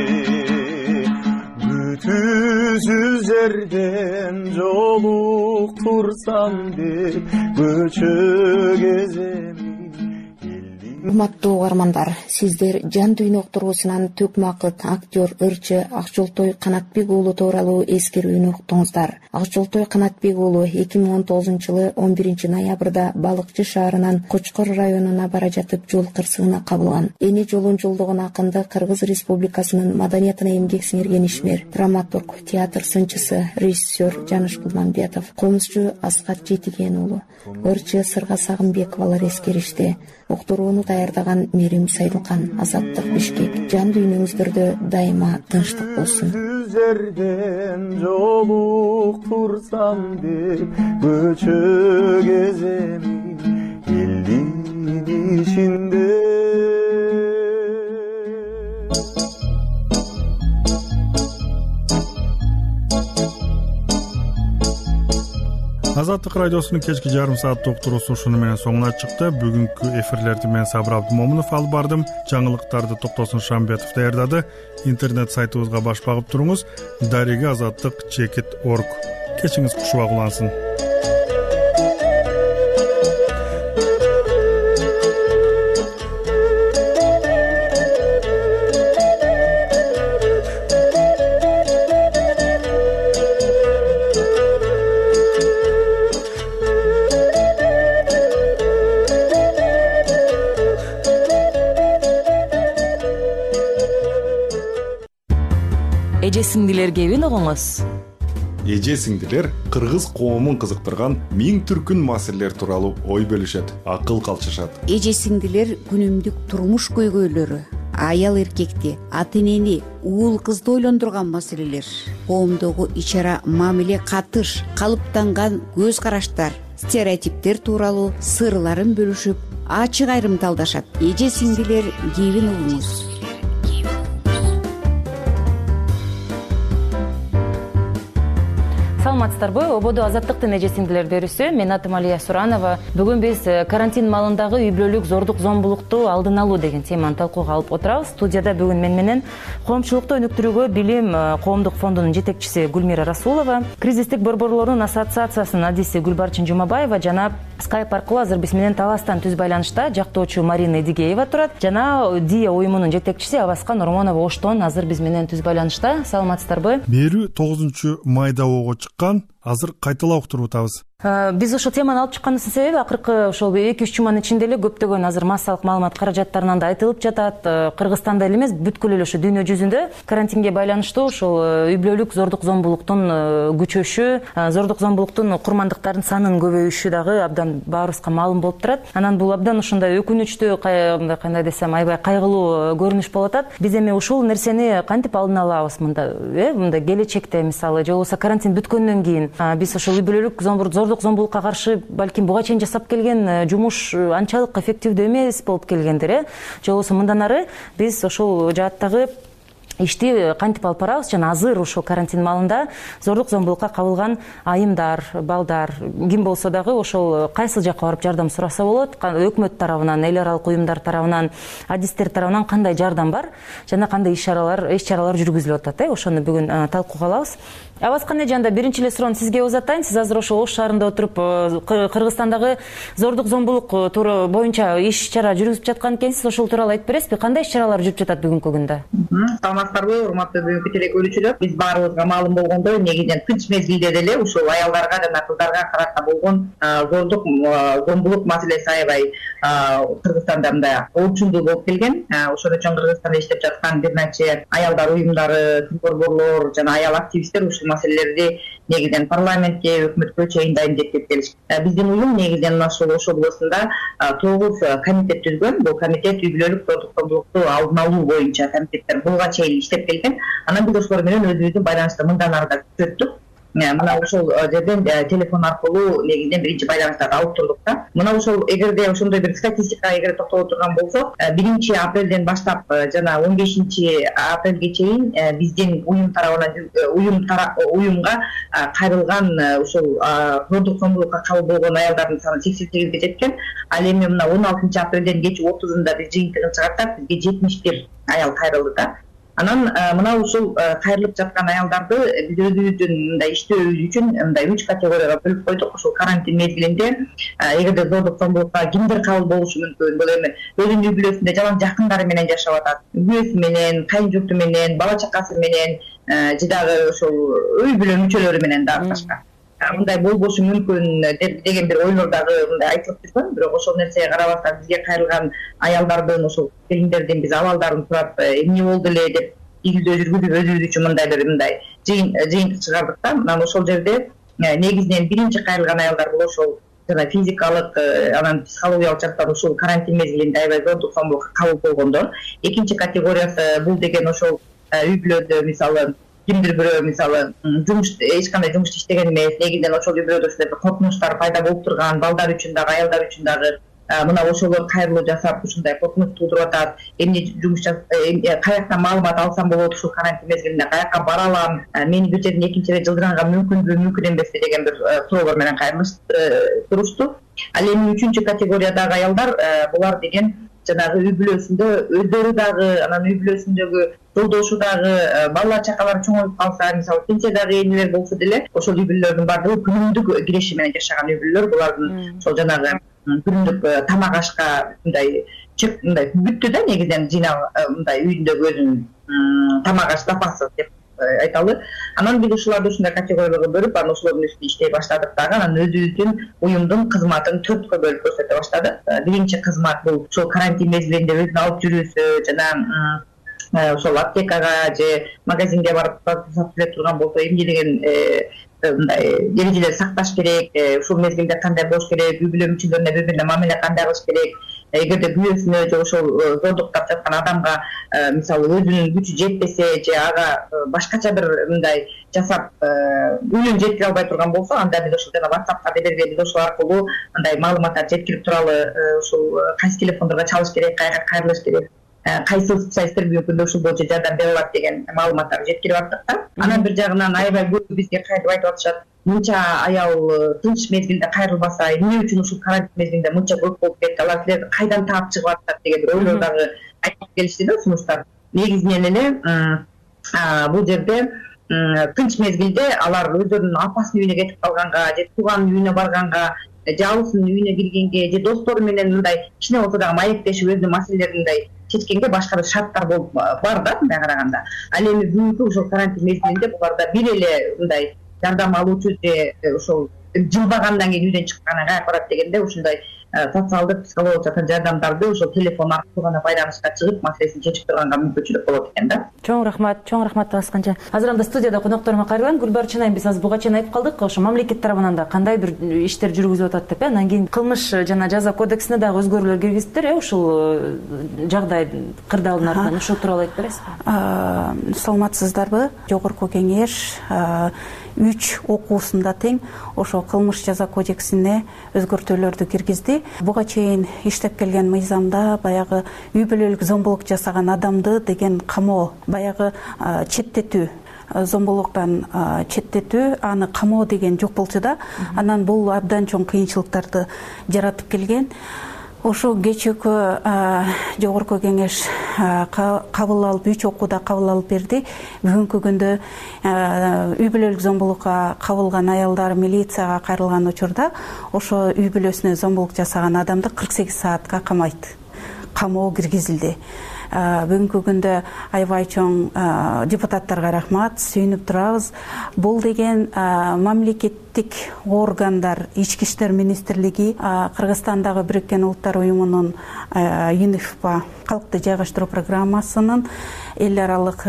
Бүтүсүз жерден жолуктурсам деп көчө кеземин. Урматтуу угармандар, сиздер Жан дүйнө уктуруусунан төкмө акыт актер ырчы Акчолтой Канатбек уулу тууралуу эскерүүнү уктуңуздар. Акчолтой Канатбек уулу эки миң он тогузунчу жылы он биринчи ноябрда Балыкчы шаарынан Кочкор районуна бара жатып жол кырсыгына кабылган. Эни жолун жолдогон акынды Кыргыз Республикасынын маданиятына эмгек сиңирген ишмер, драматург, театр сынчысы, режиссер Жаныш Кулманбетов, комузчу Аскат Жетиген уулу, ырчы Сырга Сагынбековалар эскеришти. Уктурууну даярдаган Мерим Сайылкан, Азаттык, Бишкек. Жан дүйнөңүздөрдө дайыма тынчтык болсун. Жерден жолуктурсам деп көчө кеземин элдин ичинде. Азаттык радиосунун кечки жарым сааттык уктуруусу ушуну менен соңуна чыкты. Бүгүнкү эфирлерди мен Сабыр Абдымомунов алып бардым. Жаңылыктарды Токтосун Шамбетов даярдады. Интернет сайтыбызга баш багып туруңуз. дарига азаттык чекит орг. Кечиңиз кушубак улансын. эже сиңдилер кебин угуңуз. Эже сиңдилер кыргыз коомун кызыктырган миң түркүн маселелер тууралуу ой бөлүшөт, акыл калчышат. Эже сиңдилер күнүмдүк турмуш көйгөйлөрү, аял эркекти, ата энени, уул кызды ойлондурган маселелер, коомдогу ич ара мамиле, катыш, калыптанган көз караштар, стереотиптер тууралуу сырларын бөлүшүп, ачык айрым талдашат. Эже сиңдилер кебин угуңуз. Саламатсыздарбы? Ободо азаттыктын эже сиңдилер берүүсү. Мен атым Алия Суранова. Бүгүн биз карантин малындагы үй бүлөлүк зордук зомбулукту алдын алуу деген теманы талкууга алып отурабыз. Студияда бүгүн мен менен коомчулукту өнүктүрүүгө билим коомдук фондунун жетекчиси Гүлмира Расулова, кризистик борборлордун ассоциациясынын адиси Гүлбарчын Жумабаева жана скайп аркылуу азыр биз менен Таластан түз байланышта жактоочу Марина Эдигеева турат. Жана Дия уюмунун жетекчиси Абаскан Ормонова Оштон азыр биз менен түз байланышта. Саламатсыздарбы? Берүү тогузунчу майда ого чыккан, азыр кайталап уктуруп атабыз. Биз ошол теманы алып чыккандыбыздын себеби акыркы ошол эки үч жуманын ичинде эле көптөгөн азыр массалык маалымат каражаттарынан да айтылып жатат. Кыргызстанда эле эмес, бүткүл эле ошо дүйнө жүзүндө карантинге байланыштуу ошол үй бүлөлүк зордук зомбулуктун күчөшү, зордук зомбулуктун курмандыктарынын санынын көбөйүшү дагы абдан баарыбызга маалым болуп турат. Анан бул абдан ошондой өкүнүчтүү, кандай десем, аябай кайгылуу көрүнүш болуп атат. Биз эми ушул нерсени кантип алдын алабыз мында, э, мында келечекте мисалы, же болбосо карантин бүткөндөн кийин биз ошол үй бүлөлүк зордук зомбулукка каршы балким буга чейин жасап келген жумуш анчалык эффективдүү эмес болуп келгендир, э? Же болбосо мындан ары биз ошол жааттагы ишти кантип алып барабыз жана азыр ушул карантин маалында зордук зомбулукка кабылган айымдар, балдар, ким болсо дагы ошол кайсыл жакка барып жардам сураса болот? Өкмөт тарабынан, эл аралык уюмдар тарабынан, адистер тарабынан кандай жардам бар жана кандай иш-чаралар, иш-чаралар жүргүзүлүп атат, э? Ошону бүгүн талкууга алабыз. Абаскан эжанда биринчи эле суроону сизге узатайын. Сиз азыр ошол Ош шаарында отуруп Кыргызстандагы зордук зомбулук тууру боюнча иш-чара жүргүзүп жаткан экенсиз. Ошол тууралуу айтып бересизби? Кандай иш-чаралар жүрүп жатат бүгүнкү күндө? Саламатсыздарбы, урматтуу бүгүнкү телекөрүүчүлөр. Биз баарыбызга маалым болгондой, негизинен тынч мезгилде деле ушул аялдарга жана кыздарга карата болгон зордук зомбулук маселеси аябай Кыргызстанда мындай орчундуу болуп келген. Ошон үчүн Кыргызстанда иштеп жаткан бир нече аялдар уюмдары, борборлор жана аял активисттер ушул маселелерди негизинен парламентке, өкмөткө чейин дайын жеткирип келишкен. Биздин уюм негизинен ошол Ош облусунда тогуз комитет түзгөн. Бул комитет үй бүлөлүк зордук зомбулукту алдын алуу боюнча комитеттер буга чейин иштеп келген. Анан биз ошолор менен өзүбүздүн байланышты мындан ары да күчөттүк. Мына ошол жерден телефон аркылуу негизинен биринчи байланыштарды алып турдук да. Мына ошол эгерде ошондой бир статистикага эгер токтоло турган болсок, биринчи апрелден баштап жана он бешинчи апрелге чейин биздин уюм тарабынан уюм уюмга кайрылган ушул зордук зомбулукка кабыл болгон аялдардын саны сексен сегизге жеткен. Ал эми мына он алтынчы апрелден кечээ отузунда биз жыйынтыгын чыгартсак, бизге жетимиш бир аял кайрылды да. Анан мына ушул кайрылып жаткан аялдарды биз өзүбүздүн мындай иштөөбүз үчүн мындай үч категорияга бөлүп койдук. Ушул карантин мезгилинде эгерде зордук зомбулукка кимдер кабыл болушу мүмкүн? Бул эми өзүнүн үй бүлөсүндө жалаң жакындары менен жашап атат. Күйөөсү менен, кайын журту менен, бала чакасы менен, же дагы ошол үй бүлө мүчөлөрү менен дагы башка. Мындай болбошу мүмкүн деген бир ойлор дагы мындай айтылып жүргөн. Бирок ошол нерсеге карабастан бизге кайрылган аялдардын ошол келиндердин биз абалдарын сурап, эмне болду эле деп игилдөө жүргүзүп өзүбүз үчүн мындай бир мындай жыйынтык чыгардык да. Анан ошол жерде негизинен биринчи кайрылган аялдар бул ошол жана физикалык, анан психологиялык жактан ушул карантин мезгилинде аябай зордук зомбулукка кабыл болгондор. Экинчи категориясы бул деген ошол үй бүлөдө мисалы кимдир бирөө мисалы жумуш эч кандай жумуш иштеген эмес, негизинен ошол үй бүлөдө ушундай бир коркунучтар пайда болуп турган, балдар үчүн дагы, аялдар үчүн дагы мына ошолор кайрылуу жасап ушундай коркунуч туудуруп атат. Эмне жумуш каяктан маалымат алсам болот ушул карантин мезгилинде, каяка бара алам, мени бир жерден экинчи ирет жылдыранга мүмкүнбү, мүмкүн эмеспи деген бир суроолор менен кайрылыш турушту. Ал эми үчүнчү категориядагы аялдар булар деген жанагы үй бүлөсүндө өздөрү дагы, анан үй бүлөсүндөгү жолдошу дагы, бала чакалары чоңоюп калса, мисалы пенсиядагы энелер болсо деле, ошол үй бүлөлөрдүн баардыгы күнүмдүк киреши менен жашаган үй бүлөлөр. Булардын ошол жанагы күнүмдүк тамак ашка мындай чек мындай бүттү да, негизинен жыйнал мындай үйүндөгү өзүнүн тамак аш запасы деп айталы. Анан биз ушуларды ушундай категорияларга бөлүп, анан ошолордун үстүнө иштей баштадык дагы. Анан өзүбүздүн уюмдун кызматын төрткө бөлүп көрсөтө баштадык. Биринчи кызмат бул ошол карантин мезгилинде өзүн алып жүрүүсү жана ошол аптекага же магазинге барып сатып эле турган болсо эмнелеген мындай эрежелерди сакташ керек, ушул мезгилде кандай болуш керек, үй бүлө мүчөлөрүнө бири бирине мамиле кандай кылыш керек, эгерде күйөөсүнө же ошол зордуктап жаткан адамга мисалы өзүнүн күчү жетпесе же ага башкача бир мындай жасап үнүн жеткире албай турган болсо, анда биз ошол жана WhatsAppка бербей биз ошол аркылуу мындай маалыматтар жеткирип туралы ушул кайсы телефондорго чалыш керек, кайга кайрылыш керек, кайсы специалисттер бүгүнкү күндө ушул боюнча жардам бере алат деген маалыматтарды жеткирип аттык да. Анан бир жагынан аябай көп бизге кайтып айтып атышат, мынча аял тынч мезгилде кайрылбаса, эмне үчүн ушул карантин мезгилинде мынча көп болуп кетти, алар силерди кайдан таап чыгып атышат деген бир ойлор дагы айтып келишти да сунуштар. Негизинен эле бул жерде тынч мезгилде алар өздөрүнүн апасынын үйүнө кетип калганга же тууганын үйүнө барганга же алысынын үйүнө киргенге же достору менен мындай кичине болсо дагы маектешип өзүнүн маселелерин мындай чечкенге башка бир шарттар болуп бар да мындай караганда. Ал эми бүгүнкү ошол карантин мезгилинде буларда бир эле мындай жардам алуучу же ошол жылбагандан кийин үйдөн чыкканы каяка барат дегенде ушундай социалдык психологиялык жардамдарды ошол телефон аркылуу гана байланышка чыгып маселесин чечип турганга мүмкүнчүлүк болот экен да. Чоң рахмат, чоң рахмат Талас канча. Азыр анда студияда конокторума кайрылайын. Гүлбар Чынайым, биз азыр буга чейин айтып калдык, ошо мамлекет тарабынан да кандай бир иштер жүргүзүлүп атат деп, анан кийин кылмыш жана жаза кодексине дагы өзгөрүүлөр киргизиптир, э, ушул жагдай кырдаалдын артынан. Ушул тууралуу айтып бересизби? Саламатсыздарбы? Жогорку кеңеш үч окуусунда тең ошо кылмыш жаза кодексине өзгөртүүлөрдү киргизди. Буга чейин иштеп келген мыйзамда баягы үй бүлөлүк зомбулук жасаган адамды деген камоо, баягы четтетүү, зомбулуктан четтетүү, аны камоо деген жок болчу да. Анан бул абдан чоң кыйынчылыктарды жаратып келген. Ошо кечээкү жогорку кеңеш кабыл алып, үч окууда кабыл алып берди. Бүгүнкү күндө үй бүлөлүк зомбулукка кабылган аялдар милицияга кайрылган учурда ошо үй бүлөсүнө зомбулук жасаган адамды кырк сегиз саатка камайт. Камоо киргизилди. Бүгүнкү күндө аябай чоң депутаттарга рахмат, сүйүнүп турабыз. Бул деген мамлекеттик органдар, Ички иштер министрлиги, Кыргызстандагы Бириккен Улуттар уюмунун ЮНИФПА калкты жайгаштыруу программасынын, эл аралык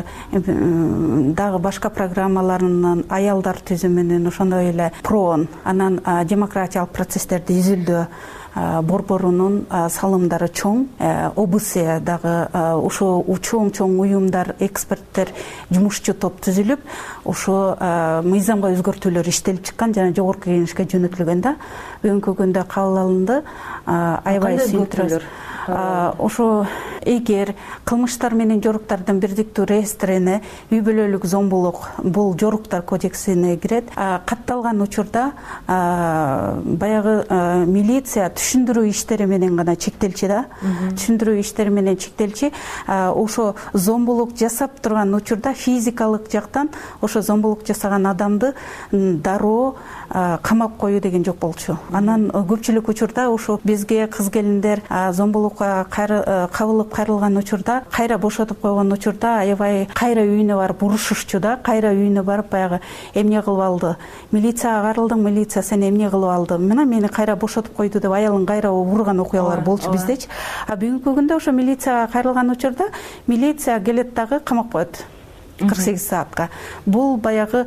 дагы башка программаларынын, аялдар түзүмүнүн, ошондой эле ПРООНун, анан демократиялык процесстерди изилдөө борборунун салымдары чоң. ОБСЕ дагы ошо чоң-чоң уюмдар, эксперттер, жумушчу топ түзүлүп, ошо мыйзамга өзгөртүүлөр иштелип чыккан жана жогорку кеңешке жөнөтүлгөн да. Бүгүнкү күндө кабыл алынды. Аябай сүйүнүп ошо эгер кылмыштар менен жоруктардын бирдиктүү реестрине үй бүлөлүк зомбулук бул жоруктар кодексине кирет, катталган учурда баягы милиция түшүндүрүү иштери менен гана чектелчү да. Түшүндүрүү иштери менен чектелчү. Ошо зомбулук жасап турган учурда физикалык жактан ошо зомбулук жасаган адамды дароо камап коюу деген жок болчу. Анан көпчүлүк учурда ошо бизге кыз келиндер зомбулукка кабылып кайрылган учурда, кайра бошотуп койгон учурда аябай кайра үйүнө барып урушушчу да, кайра үйүнө барып баягы эмне кылып алды? Милицияга кайрылдың, милиция сени эмне кылып алды? Мына мени кайра бошотуп койду деп аялын кайра урган окуялар болчу биздечи. А бүгүнкү күндө ошо милицияга кайрылган учурда милиция келет дагы камап коет. кырк сегиз саатка. Бул баягы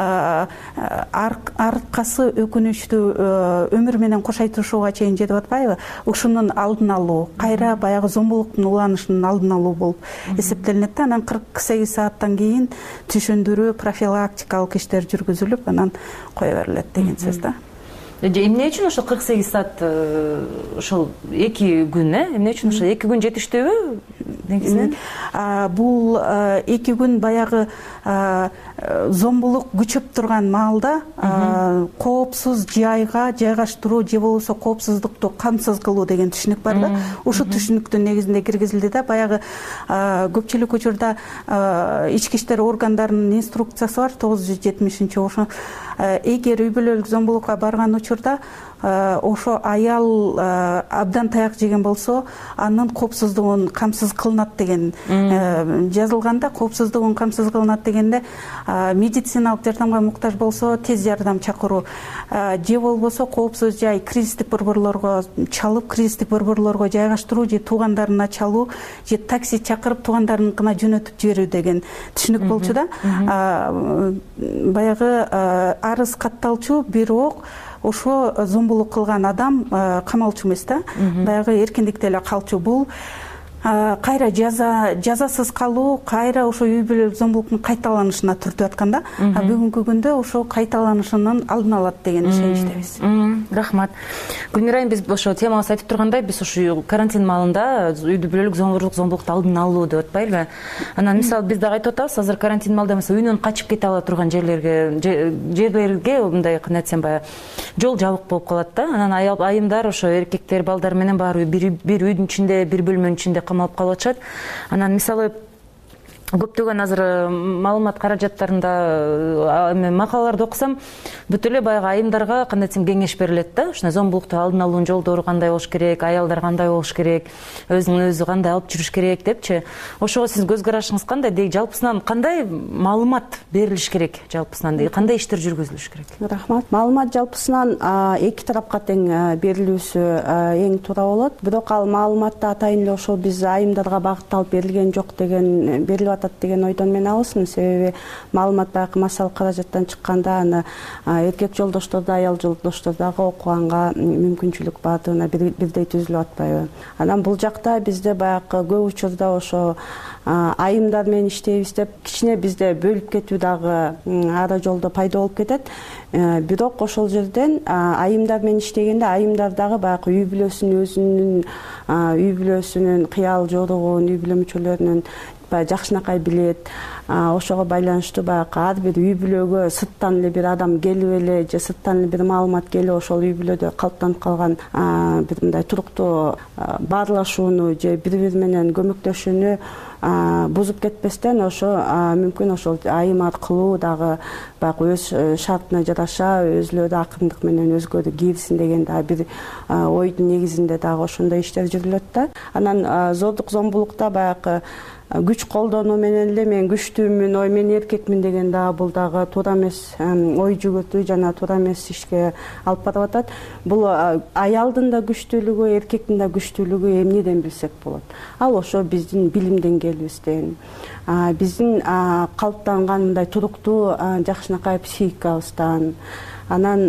арткасы өкүнүчтүү өмүр менен кош айтышууга чейин жетип атпайбы? Ушунун алдын алуу, кайра баягы зомбулуктун уланышынын алдын алуу болуп эсептелинет да. Анан кырк сегиз сааттан кийин түшүндүрүү, профилактикалык иштер жүргүзүлүп, анан кое берилет деген сөз да. Эмне үчүн ошо кырк сегиз саат ошол эки күн, э? Эмне үчүн ошо эки күн жетиштүүбү негизинен? Бул эки күн баягы зомбулук күчөп турган маалда коопсуз жайга жайгаштыруу же болбосо коопсуздукту камсыз кылуу деген түшүнүк бар да. Ушул түшүнүктүн негизинде киргизилди да. Баягы көпчүлүк учурда ички иштер органдарынын инструкциясы бар, тогуз жүз жетимишинчи. Ошо эгер үй бүлөлүк зомбулукка барган учурда учурда ошо аял абдан таяк жеген болсо анын коопсуздугун камсыз кылынат деген жазылганда, коопсуздугун камсыз кылынат дегенде медициналык жардамга муктаж болсо тез жардам чакыруу же болбосо коопсуз жай кризистик борборлорго чалып, кризистик борборлорго жайгаштыруу же туугандарына чалуу же такси чакырып туугандарыныкына жөнөтүп жиберүү деген түшүнүк болчу да. Баягы арыз катталчу, бирок ошо зомбулук кылган адам камалчу эмес да, баягы эркиндикте эле калчу. Бул кайра жаза жазасыз калуу, кайра ошо үй бүлөлүк зомбулуктун кайталанышына түртүп аткан да. А бүгүнкү күндө ошо кайталанышынын алдын алат деген ишеничтебиз. Рахмат. Гүлмира айым, биз ошо темабыз айтып тургандай, биз ошо карантин маалында үй бүлөлүк зорлук зомбулукту алдын алуу деп атпайлыбы? Анан мисалы биз дагы айтып атабыз, азыр карантин маалында мисалы үйүнөн качып кете ала турган жерлерге жерлерге мындай кандай айтсам баягы жол жабык болуп калат да. Анан айымдар ошо эркектер, балдар менен баары бир үйдүн ичинде, бир бөлмөнүн ичинде камалып калып атышат. Анан мисалы көптөгөн азыр маалымат каражаттарында макалаларды окусам, бүт эле баягы айымдарга кандай десем кеңеш берилет да. Ушундай зомбулукту алдын алуунун жолдору кандай болуш керек, аялдар кандай болуш керек, өзүнүн өзү кандай алып жүрүш керек депчи. Ошого сиздин көз карашыңыз кандай? Деги жалпысынан кандай маалымат берилиш керек? Жалпысынан деги кандай иштер жүргүзүлүш керек? Рахмат. Маалымат жалпысынан эки тарапка тең берилүүсү эң туура болот. Бирок ал маалыматты атайын эле ошол биз айымдарга багытталып берилген жок деген берилип атат деген ойдон мен алысмын. Себеби маалымат баягы массалык каражаттан чыкканда аны эркек жолдошторду, аял жолдоштордогу окуганга мүмкүнчүлүк баардыгына бирдей түзүлүп атпайбы? Анан бул жакта бизде баягы көп учурда ошо айымдар менен иштейбиз деп кичине бизде бөлүп кетүү дагы ара жолдо пайда болуп кетет. Бирок ошол жерден айымдар менен иштегенде айымдар дагы баягы үй бүлөсүн өзүнүн үй бүлөсүнүн кыял жоругун, үй бүлө мүчөлөрүнүн жакшынакай билет. Ошого байланыштуу баягы ар бир үй бүлөгө сырттан эле бир адам келип эле же сырттан эле бир маалымат келип ошол үй бүлөдө калыптанып калган бир мындай туруктуу баарлашууну же бири бири менен көмөктөшүүнү бузуп кетпестен ошо мүмкүн ошол айым аркылуу дагы баягы өз шартына жараша өзүлөрү акырындык менен өзгөрүп кирсин деген дагы бир ойдун негизинде дагы ошондой иштер жүрүлөт да. Анан зордук зомбулукта баягы күч колдонуу менен эле мен күчтүүмүн, ой мен эркекмин деген дагы бул дагы туура эмес ой жүгүртүү жана туура эмес ишке алып барып атат. Бул аялдын да күчтүүлүгү, эркектин да күчтүүлүгү эмнеден билсек болот? Ал ошо биздин билим деңгээлибизден, биздин калыптанган мындай туруктуу жакшынакай психикабыздан. Анан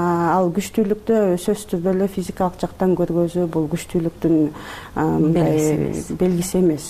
ал күчтүүлүктү сөзсүз түрдө эле физикалык жактан көргөзүү бул күчтүүлүктүн белгиси эмес.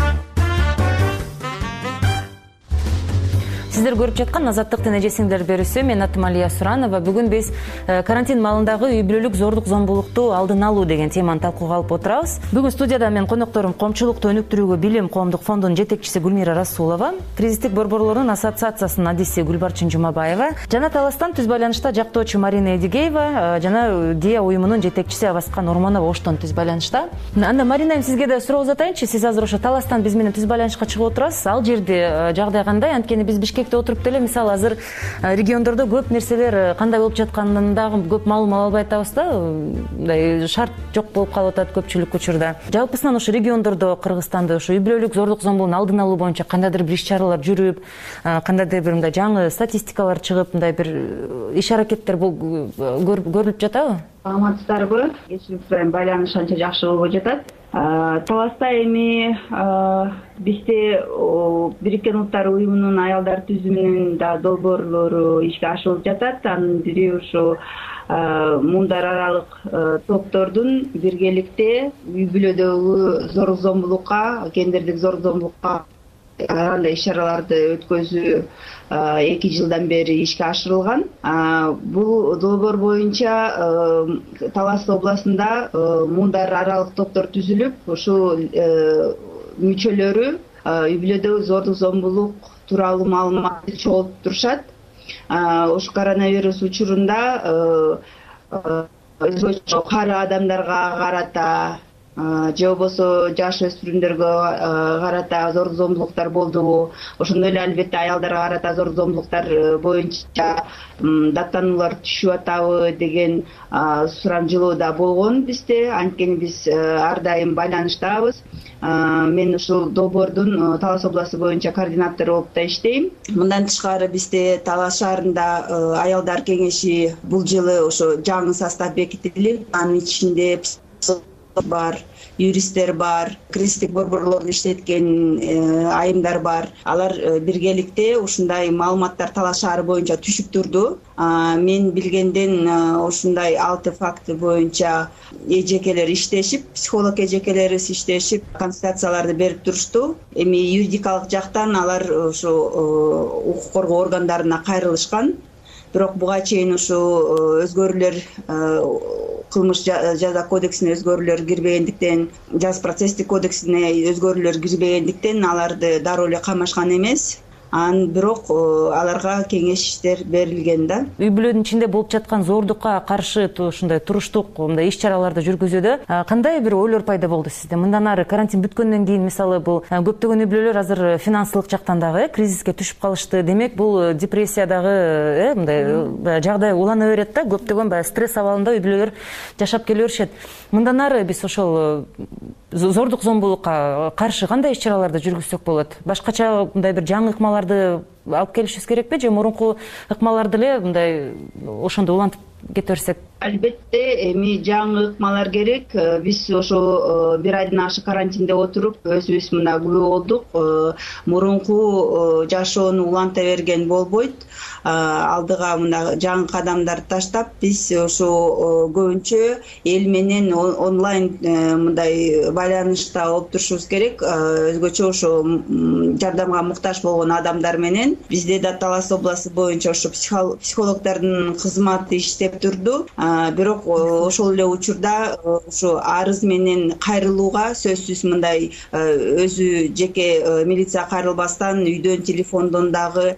Сиздер көрүп жаткан Азаттыктын эжесиңдер берүүсү. Мен атым Алия Суранова. Бүгүн биз карантин маалындагы үй бүлөлүк зордук зомбулукту алдын алуу деген теманы талкууга алып отурабыз. Бүгүн студияда мен конокторум Коомчулукту өнүктүрүүгө билим коомдук фондунун жетекчиси Гүлмира Расулова, Кризистик борборлордун ассоциациясынын адиси Гүлбарчын Жумабаева, жана Таластан түз байланышта жактоочу Марина Эдигеева жана Дия уюмунун жетекчиси Абаскан Ормонова оштон түз байланышта. Анда Марина айым, сизге да суроо uzatайынчы. Сиз азыр ошо Таластан биз менен түз байланышка чыгып отурасыз. Ал жерде жагдай кандай? Анткени биз Бишкекте отуруп деле мисалы азыр региондордо көп нерселер кандай болуп жатканын дагы көп маалым ала албай атабыз да. Мындай шарт жок болуп калып атат көпчүлүк учурда. Жалпысынан ошо региондордо Кыргызстанда ошо үй бүлөлүк зордук зомбулуктун алдын алуу боюнча кандайдыр бир иш чаралар жүрүп, кандайдыр бир мындай жаңы статистикалар чыгып, мындай бир иш аракеттер көрүлүп жатабы? Саламатсыздарбы? Кечирип сурайм, байланыш анча жакшы болбой жатат. Таласта эми бизде Бириккен Улуттар уюмунун аялдар түзүмүнүн да долбоорлору ишке ашырылып жатат. Анын бири ушул мундар аралык топтордун биргеликте үй бүлөдөгү зордук зомбулукка, гендердик зордук зомбулукка андай иш чараларды өткөзүү эки жылдан бери ишке ашырылган. Бул долбоор боюнча Талас областында мундар аралык топтор түзүлүп, ушул мүчөлөрү үй бүлөдөгү зордук зомбулук тууралуу маалыматты чогултуп турушат. Ушу коронавирус учурунда өзгөчө кары адамдарга карата же болбосо жаш өспүрүмдөргө карата зор зомбулуктар болдубу, ошондой эле албетте аялдарга карата зор зомбулуктар боюнча даттануулар түшүп атабы деген сурамжылоо да болгон бизде. Анткени биз ар дайым байланыштабыз. Мен ушул долбоордун Талас областы боюнча координатору болуп да иштейм. Мындан тышкары бизде Талас шаарында аялдар кеңеши бул жылы ошо жаңы состав бекитилип, анын ичинде бар, юристтер бар, кризистик борборлорду иштеткен айымдар бар. Алар биргеликте ушундай маалыматтар Талас шаары боюнча түшүп турду. Мен билгенден ушундай алты факт боюнча эжекелер иштешип, психолог эжекелерибиз иштешип, консультацияларды берип турушту. Эми юридикалык жактан алар ошо укук коргоо органдарына кайрылышкан. Бирок буга чейин ушу өзгөрүүлөр, кылмыш жаза кодексине өзгөрүүлөр кирбегендиктен, жаза процесстик кодексине өзгөрүүлөр кирбегендиктен аларды дароо эле камашкан эмес. Ан бирок аларга кеңештер берилген да. Үй бүлөнүн ичинде болуп жаткан зордукка каршы ушундай туруштук, мындай иш чараларды жүргүзүүдө кандай бир ойлор пайда болду сизде? Мындан ары карантин бүткөндөн кийин мисалы бул көптөгөн үй бүлөлөр азыр финансылык жактан дагы кризиске түшүп калышты. Демек бул депрессиядагы мындай жагдай улана берет да, көптөгөн баягы стресс абалында үй бүлөлөр жашап келе беришет. Мындан ары биз ошол зордук зомбулукка каршы кандай иш чараларды жүргүзсөк болот? Башкача мындай бир жаңы ыкмаларды алып келишибиз керекпи же мурунку ыкмаларды эле мындай ошондо улантып кете берсек? Албетте эми жаңы ыкмалар керек. Биз ошо бир айдан ашык карантинде отуруп өзүбүз мына күбө болдук. Мурунку жашоону уланта берген болбойт. Алдыга мына жаңы кадамдарды таштап, биз ошо көбүнчө эл менен онлайн мындай байланышта болуп турушубуз керек. Өзгөчө ошо жардамга муктаж болгон адамдар менен. Бизде да Талас областы боюнча ошо психологдордун кызматы иштеп турду. Бирок ошол эле учурда ошо арыз менен кайрылууга сөзсүз мындай өзү жеке милиция кайрылбастан үйдөн телефондон дагы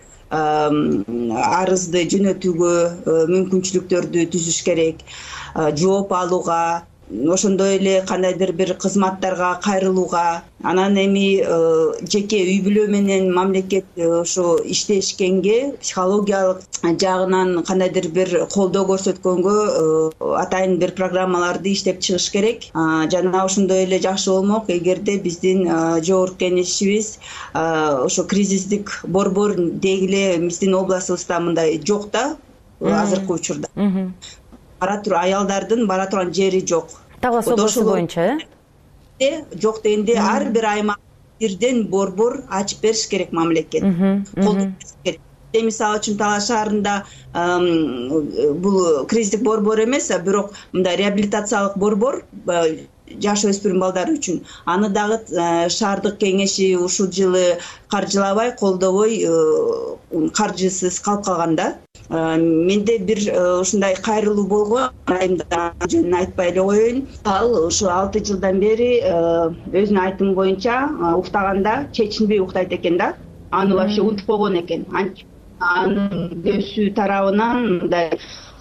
арызды жөнөтүүгө мүмкүнчүлүктөрдү түзүш керек. Жооп алууга, ошондой эле кандайдыр бир кызматтарга кайрылууга, анан эми жеке үй бүлө менен мамлекет ошо иштешкенге психологиялык жагынан кандайдыр бир колдоо көрсөткөнгө атайын бир программаларды иштеп чыгыш керек. Жана ошондой эле жакшы болмок эгерде биздин жогорку кеңешибиз ошо кризистик борбор дегиле биздин областыбызда мындай жок да азыркы учурда. Бара тур аялдардын бара турган жери жок. Талас областы боюнча э? Жок дегенде ар бир аймак бирден борбор ачып бериш керек мамлекет. Мисалы үчүн Талас шаарында бул кризистик борбор эмес, бирок мындай реабилитациялык борбор жаш өспүрүм балдар үчүн. Аны дагы шаардык кеңеши ушул жылы каржылабай, колдобой, каржысыз калып калган да. Менде бир ушундай кайрылуу болгон, айымда жөнүн айтпай эле коеюн. Ал ушу алты жылдан бери өзүнүн айтымы боюнча уктаганда чечинбей уктайт экен да. Аны вообще унутуп койгон экен. Анын дөсү тарабынан мындай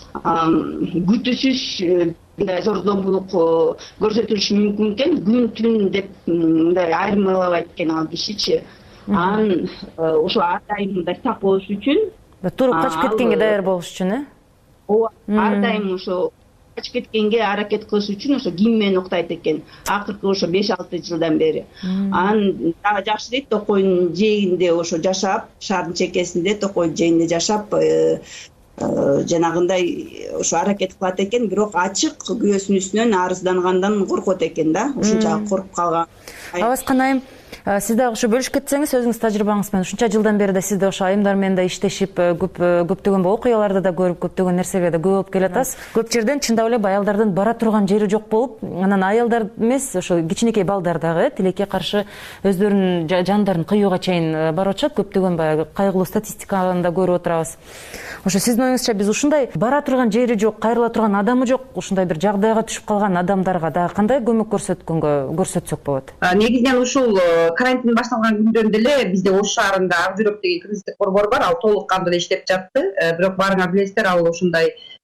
күтүүсүз зор зомбулук көрсөтүлүшү мүмкүн экен. Күн түн деп мындай айырмалабайт экен ал кишичи. Анан ошо ар дайым мындай сак болуш үчүн, туруп качып кеткенге даяр болуш үчүн, э? Ооба, ар дайым ошо качып кеткенге аракет кылыш үчүн ошо ким менен уктайт экен. Акыркы ошо беш алты жылдан бери. Анан дагы жакшы дейт, токойдун жээгинде ошо жашап, шаардын чекесинде токойдун жээгинде жашап, жанагындай ошо аракет кылат экен, бирок ачык күбөсүнүн үстүнөн арыздангандан коркот экен да. Ушунча коркуп калган. Абаскан айым, сиз дагы ошо бөлүшүп кетсеңиз өзүңүз тажрыйбаңыз менен. Ушунча жылдан бери да сиз да ошо айымдар менен да иштешип, көп көптөгөн окуяларды да көрүп, көптөгөн нерселерге да көп болуп келатасыз. Көп жерден чындап эле аялдардын бара турган жери жок болуп, анан аялдар эмес, ошо кичинекей балдар дагы тилекке каршы өздөрүнүн жандарын кыюуга чейин барып атышат. Көптөгөн баягы кайгылуу статистиканы да көрүп отурабыз. Ошо сиздин оюңузча биз ушундай бара турган жери жок, кайрыла турган адамы жок, ушундай бир жагдайга түшүп калган адамдарга дагы кандай көмөк көрсөткөнгө көрсөтсөк болот? Негизинен ушул карантин башталган күндөн деле бизде Ош шаарында Ак жүрөк деген кризистик борбор бар, ал толук кандуу иштеп жатты. Бирок баарыңар билесиздер, ал ушундай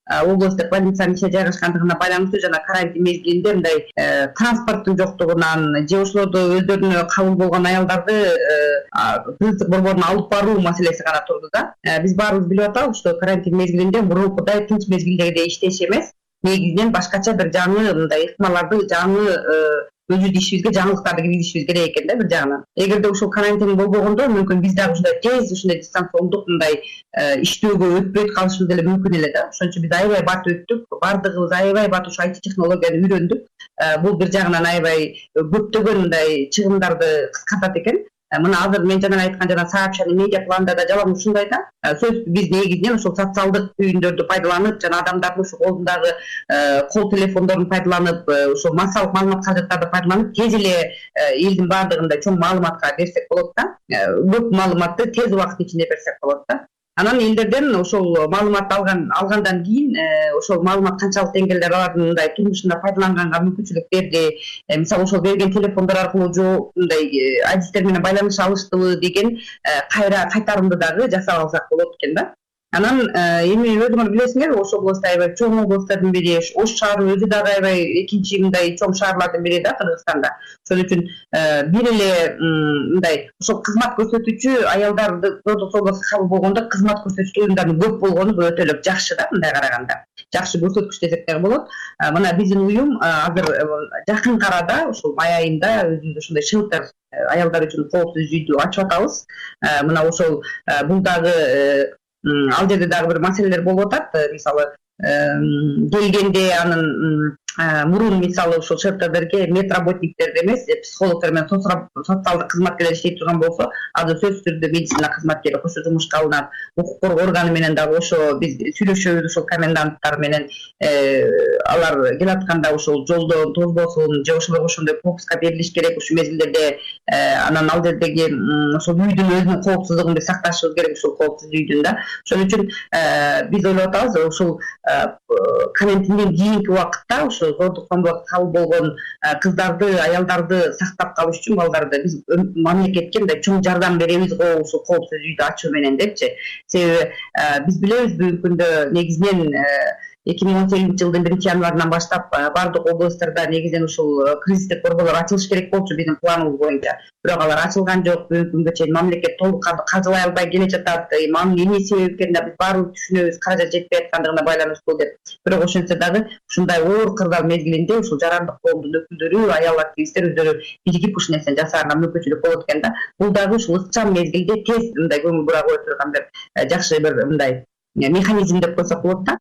облусттук больницанын ичинде жайгашкандыгына байланыштуу жана карантин мезгилинде мындай транспорттун жоктугунан же ошолорду өздөрүнө кабыл болгон аялдарды кыргыздык борборуна алып баруу маселеси гана турду да. Биз баарыбыз билип атабыз, что карантин мезгилинде мурункудай тынч мезгилдегидей иштеш эмес, негизинен башкача бир жаңы мындай ыктымаларды, жаңы өзүбүздүн ишибизге жаңылыктарды киргизишибиз керек экен да бир жагынан. Эгерде ушул карантин болбогондо мүмкүн биз дагы ушундай тез ушундай дистанциондук мындай иштөөгө өтпөй калышыбыз деле мүмкүн эле да. Ошон үчүн биз аябай бат өттүк, баардыгыбыз аябай бат ушу ай ти технологияны үйрөндүк. Бул бир жагынан аябай көптөгөн мындай чыгымдарды кыскартат экен. Мына азыр мен жана айткан жана сообщение медиа планда да жалаң ушундай да. Сөзсүз биз негизинен ошол социалдык түйүндөрдү пайдаланып, жана адамдардын ушу колундагы кол телефондорун пайдаланып, ошол массалык маалымат каражаттарды пайдаланып, тез эле элдин баардыгында чоң маалыматка берсек болот да. Көп маалыматты тез убакыттын ичинде берсек болот да. Анан элдерден ошол маалыматты алган алгандан кийин ошол маалымат канчалык деңгээлде алардын мындай турмушунда пайдаланганга мүмкүнчүлүк берди. Мисалы ошол берген телефондор аркылуу жо мындай адистер менен байланыша алыштыбы деген кайра кайтарымды дагы жасап алсак болот экен да. Анан эми өзүңөр билесиңер, Ош облусу аябай чоң облустардын бири, Ош шаары өзү дагы аябай экинчи мындай чоң шаарлардын бири да Кыргызстанда. Ошон үчүн бир эле мындай ошол кызмат көрсөтүүчү аялдарды зордук кабыл болгондо кызмат көрсөтүүчү уюмдардын көп болгону бул өтө эле жакшы да, мындай караганда. Жакшы көрсөткүч десек дагы болот. Мына биздин уюм азыр жакын арада ошол май айында өзүбүз ошондой шелтер аялдар үчүн коопсуз үйдү ачып атабыз. Мына ошол бул дагы ал жерде дагы бир маселелер болуп атат. Мисалы келгенде анын мурун мисалы ошол шелтердерге медработниктер эмес, психологдор менен социалдык кызматкерлер иштей турган болсо, азыр сөзсүз түрдө медицина кызматкери кошо жумушка алынат. Укук коргоо органы менен дагы ошо биз сүйлөшөбүз, ошол коменданттар менен алар келатканда ошол жолдон тозбосун же ошолорго ошондой пропуска берилиш керек ушул мезгилдерде. Анан ал жердеги ошол үйдүн өзүнүн коопсуздугун биз сакташыбыз керек, ушул коопсуз үйдүн да. Ошон үчүн биз ойлоп атабыз, ушул карантинден кийинки убакытта ошо зордук зомбулукка кабыл болгон кыздарды, аялдарды сактап калыш үчүн балдарды биз мамлекетке мындай чоң жардам беребиз го ушул коопсуз үйдү ачуу менен депчи. Себеби биз билебиз бүгүнкү күндө негизинен эки миң он сегизинчи жылдын биринчи январынан баштап баардык облусттарда негизинен ушул кризистик борборлор ачылыш керек болчу биздин планыбыз боюнча. Бирок алар ачылган жок. Бүгүнкү күнгө чейин мамлекет толук каржылай албай келе жатат. Манын эмне себеп экенин биз баарыбыз түшүнөбүз, каражат жетпей аткандыгына байланыштуу деп. Бирок ошентсе дагы ушундай оор кырдаал мезгилинде ушул жарандык коомдун өкүлдөрү, аял активисттер өздөрү биригип ушул нерсени жасаарына мүмкүнчүлүк болот экен да. Бул дагы ушул ыкчам мезгилде тез мындай көңүл бура кое турган бир жакшы бир мындай механизм деп койсок болот да.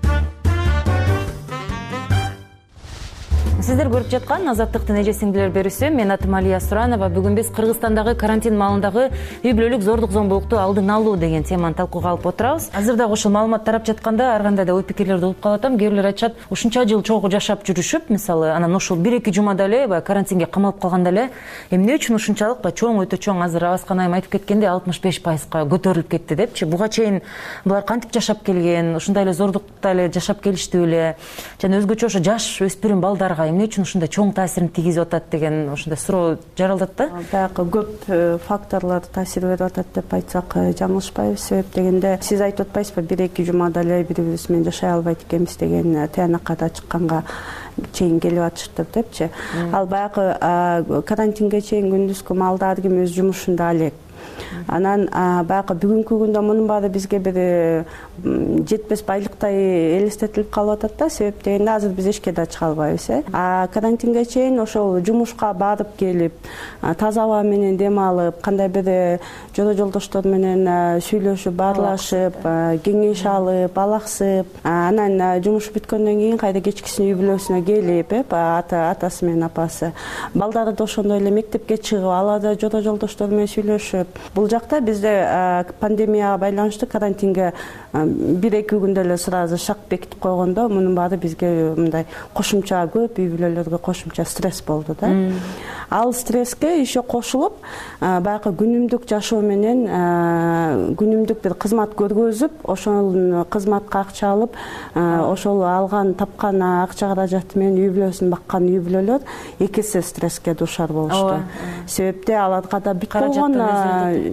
Сиздер көрүп жаткан Азаттыктын эже сиңдилер берүүсү. Мен атым Алия Суранова. Бүгүн биз Кыргызстандагы карантин маалындагы үй бүлөлүк зордук зомбулукту алдын алуу деген теманы талкууга алып отурабыз. Азыр дагы ошол маалымат тарап жатканда ар кандай да ой пикирлерди угуп калатам. Кээ бирлер айтышат, ушунча жыл чогуу жашап жүрүшүп, мисалы, анан ушул бир эки жумада эле баягы карантинге камалып калганда эле эмне үчүн ушунчалык баягы чоң өтө чоң, азыр Абаскан айым айтып кеткенде алтымыш беш пайызга көтөрүлүп кетти депчи. Буга чейин булар кантип жашап келген, ушундай эле зордукта эле жашап келиштиби эле, жана өзгөчө ошо жаш өспүрүм балдарга эмне үчүн ушундай чоң таасирин тийгизип атат деген ушундай суроо жаралдат да. Баягы көп факторлор таасир берип атат деп айтсак жаңылышпайбыз. Себеп дегенде сиз айтып атпайсызбы, бир эки жумада эле бири бирибиз менен жашай албайт экенбиз деген тыянакка да чыкканга чейин келип атышты депчи. Ал баягы карантинге чейин күндүзгү маалда ар ким өз жумушунда алек. Анан баягы бүгүнкү күндө мунун баары бизге бир жетпес байлыктай элестетилип калып атат да. Себеп дегенде азыр биз эчке да чыга албайбыз. А карантинге чейин ошол жумушка барып келип, таза аба менен дем алып, кандай бир жолдо жолдоштор менен сүйлөшүп, баарлашып, кеңеш алып, алаксып, анан жумуш бүткөндөн кийин кайра кечкисин үй бүлөсүнө келип, ата атасы менен апасы, балдары да ошондой эле мектепке чыгып, алар да жолдо жолдоштор менен сүйлөшүп. Бул жакта бизде пандемияга байланыштуу карантинге бир эки күндө эле сразу шак бекитип койгондо мунун баары бизге мындай кошумча көп үй бүлөлөргө кошумча стресс болду да. Ал стресске еще кошулуп, баягы күнүмдүк жашоо менен күнүмдүк бир кызмат көргөзүп, ошол кызматка акча алып, ошол алган тапкан акча каражаты менен үй бүлөсүн баккан үй бүлөлөр эки эсе стресске дуушар болушту. Себепте аларга да бүт болгон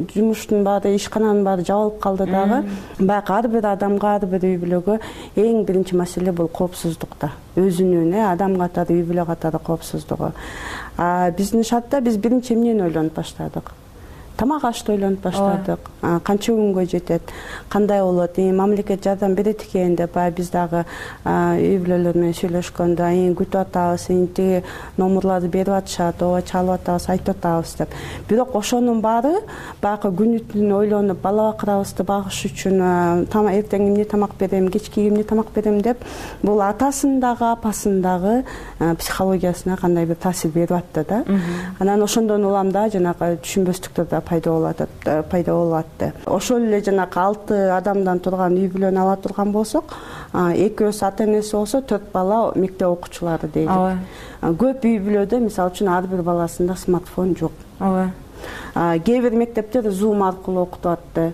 жумуштун баары, ишкананын баары жабылып калды дагы. Баягы ар бир адамга, ар бир үй бүлөгө эң биринчи маселе бул коопсуздукта. Өзүнүн, адам катары, үй бүлө катары коопсуздугу. А биздин шартта биз биринчи эмнени ойлонуп баштадык? Тамак ашты ойлонуп баштадык. Канча күнгө жетет, кандай болот, мамлекет жардам берет экен деп биз дагы үй бүлөлөр менен сүйлөшкөндө эң күтүп атабыз, тиги номерларды берип атышат, ооба чалып атабыз, айтып атабыз деп. Бирок ошонун баары баягы күнү түнү ойлонуп, бала бакырабызды багыш үчүн эртең эмне тамак берем, кечки эмне тамак берем деп, бул атасын дагы, апасын дагы психологиясына кандай бир таасир берип атты да. Анан ошондон улам да жанагы түшүнбөстүктөр да пайда болот, пайда болот. Ошол эле жанагы алты адамдан турган үй бүлөнү ала турган болсок, экөөсү ата энеси болсо төрт бала мектеп окуучулары дейли. Көп үй бүлөдө мисалы үчүн ар бир баласында смартфон жок. Ооба. Кээ бир мектептер Zoom аркылуу окутуп атты.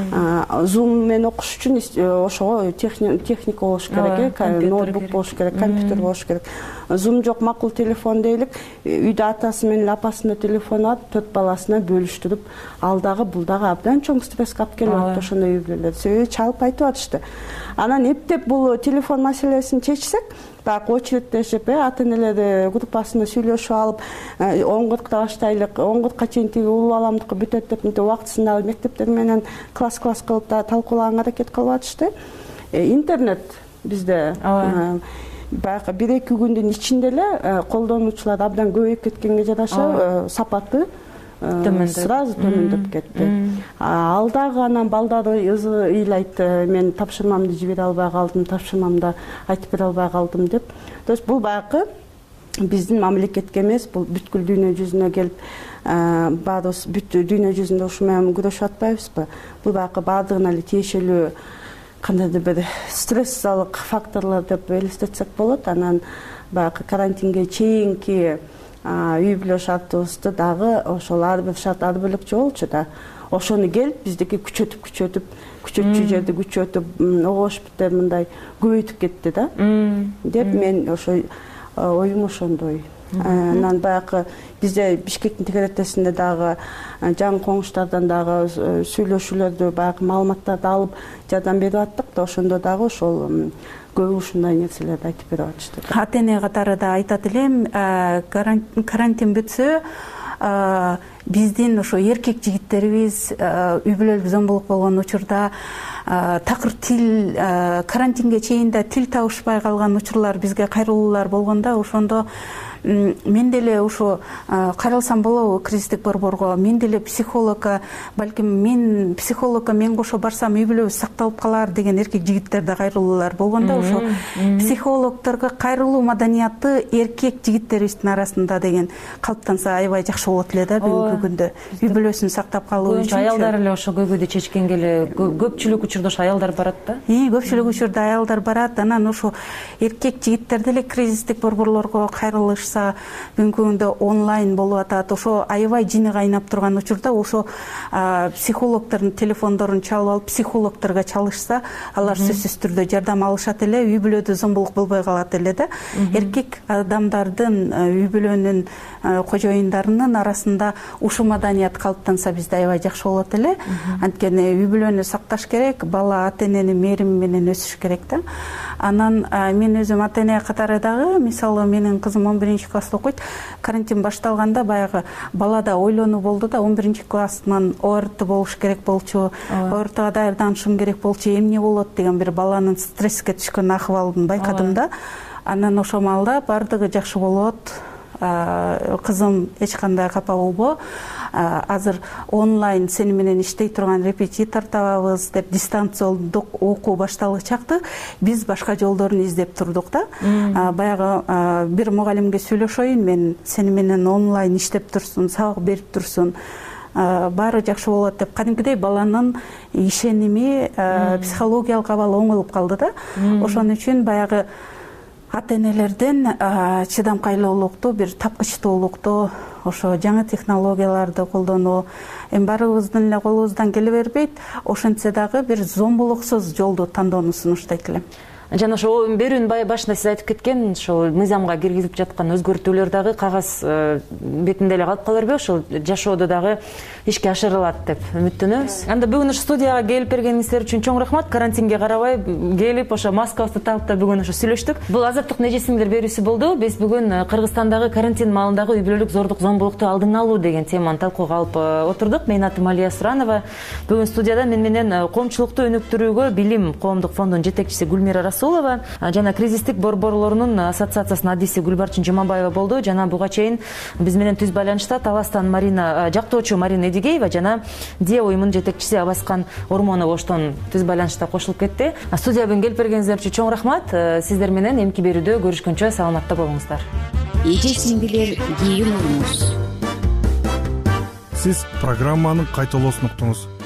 Zoom менен окуш үчүн ошого техника болуш керек, ноутбук болуш керек, компьютер болуш керек. Zoom жок, макул телефон дейлик. Үйдө атасы менен апасына телефон алып, төрт баласына бөлүштүрүп, ал дагы бул дагы абдан чоң стресске алып келип атты ошондой үй бүлөлөр. Себеби чалып айтып атышты. Анан эптеп бул телефон маселесин чечсек, баягы очередтешип, ата энелер группасында сүйлөшүп алып, он кыркта баштайлык, он кыркка чейин тиги улуу баламдыкы бүтөт деп убактысында мектептер менен класс-класс кылып талкуулаганга аракет кылып атышты. Интернет бизде баягы бир эки күндүн ичинде эле колдонуучулар абдан көбөйүп кеткенге жараша сапаты сразу төмөндөп кетти. Ал дагы анан балдары ыйлайт, мен тапшырмамды жибере албай калдым, тапшырмамды айтып бере албай калдым деп. То есть бул баягы биздин мамлекетке эмес, бул бүткүл дүйнө жүзүнө келип, баарыбыз бүт дүйнө жүзүндө ушу менен күрөшүп атпайбызбы? Бул баягы баардыгына эле тиешелүү кандайдыр бир стрессалык факторлор деп элестетсек болот. Анан баягы карантинге чейинки үй бүлө шартыбызды дагы ошол ар бир шарт ар бөлөкчө болчу да. Ошону келип биздики күчөтүп күчөтүп, күчөтчү жерди күчөтүп, огошпуттер мындай көбөйтүп кетти да. Деп мен ошо оюм ошондой. Анан баягы бизде Бишкектин тегеретесинде дагы жаңы коңуштардан дагы сүйлөшүүлөрдү, баягы маалыматтарды алып жардам берип аттык да, ошондо дагы ошол көбү ушундай нерселерди айтып берип атышты. Ата эне катары да айтат элем, карантин бүтсө биздин ошо эркек жигиттерибиз үй бүлөлүк зомбулук болгон учурда такыр тил, карантинге чейин да тил табышпай калган учурлар бизге кайрылуулар болгондо, ошондо мен деле ошо каралсам болобу кризистик борборго, мен деле психологко, балким мен психологко мен кошо барсам үй бүлөбүз сакталып калар деген эркек жигиттерде кайрылуулар болгондо, ошо психологторго кайрылуу маданияты эркек жигиттерибиздин арасында деген калыптанса аябай жакшы болот эле да бүгүнкү күндө. Үй бүлөсүн сактап калуу үчүн аялдар эле ошо көйгөйдү чечкенге эле көпчүлүк учурда ошо аялдар барат да. И көпчүлүк учурда аялдар барат. Анан ошо эркек жигиттер деле кризистик борборлорго кайрылыш бүгүнкү күндө онлайн болуп атат. Ошо аябай жини кайнап турган учурда ошо психологдордун телефондорун чалып алып психологторго чалышса, алар сөзсүз түрдө жардам алышат эле, үй бүлөдө зомбулук болбой калат эле да. Эркек адамдардын, үй бүлөнүн кожоюндарынын арасында ушул маданият калыптанса бизде аябай жакшы болот эле. Анткени үй бүлөнү сакташ керек, бала ата эненин мээрими менен өсүш керек да. Анан мен өзүм ата эне катары дагы, мисалы менин кызым он биринчи класста окуйт. Карантин башталганда баягы балада ойлонуу болду да, он биринчи класстан О Р Т болуш керек болчу, О Р Тга даярданышым керек болчу, эмне болот деген бир баланын стресске түшкөн акыбалын байкадым да. Анан ошол маалда баардыгы жакшы болот. Кызым эч кандай капа болбо. Азыр онлайн сени менен иштей турган репетитор табабыз деп дистанциялык окуу башталгы чакты биз башка жолдорун издеп турдук да. Баягы бир мугалимге сүйлөшөйүн, мен сени менен онлайн иштеп турсун, сабак берип турсун, баары жакшы болот деп кадимкидей баланын ишеними, психологиялык абалы оңолуп калды да. Ошон үчүн баягы ата энелерден чыдамкайлуулукту, бир тапкычтуулукту, ошо жаңы технологияларды колдонуу, эми баарыбыздын эле колубуздан келе бербейт. Ошентсе дагы бир зомбулуксуз жолду тандоону сунуштайт элем. жана ошо берүүнүн башында сиз айтып кеткен ошол мыйзамга киргизип жаткан өзгөртүүлөр дагы кагаз бетинде эле калып кала бербей ошол жашоодо дагы ишке ашырылат деп үмүттөнөбүз. Анда бүгүн ошо студияга келип бергениңиздер үчүн чоң рахмат. Карантинге карабай келип ошо маскабызды таап да бүгүн ошо сүйлөштүк. Бул азаттык нежесиңдер берүүсү болду. Биз бүгүн Кыргызстандагы карантин маалындагы үй бүлөлүк зордук зомбулукту алдын алуу деген теманы талкууга алып отурдук. Менин атым Алия Суранова. Бүгүн студияда мен менен коомчулукту өнүктүрүүгө Билим коомдук фондунун жетекчиси Гүлмира Расулова жана кризистик борборлорунун ассоциациясынын адиси Гүлбарчын Жумабаева болду. Жана буга чейин биз менен түз байланышта Таластан Марина жактоочу Марина Эдигеева жана Дия уюмунун жетекчиси Абаскан Ормонов оштон түз байланышта кошулуп кетти. Студияга келип бергениңиздер үчүн чоң рахмат. Сиздер менен эмки берүүдө көрүшкөнчө саламатта болуңуздар. Эже сиңдилер кийин болуңуз. Сиз программанын кайталоосун уктуңуз.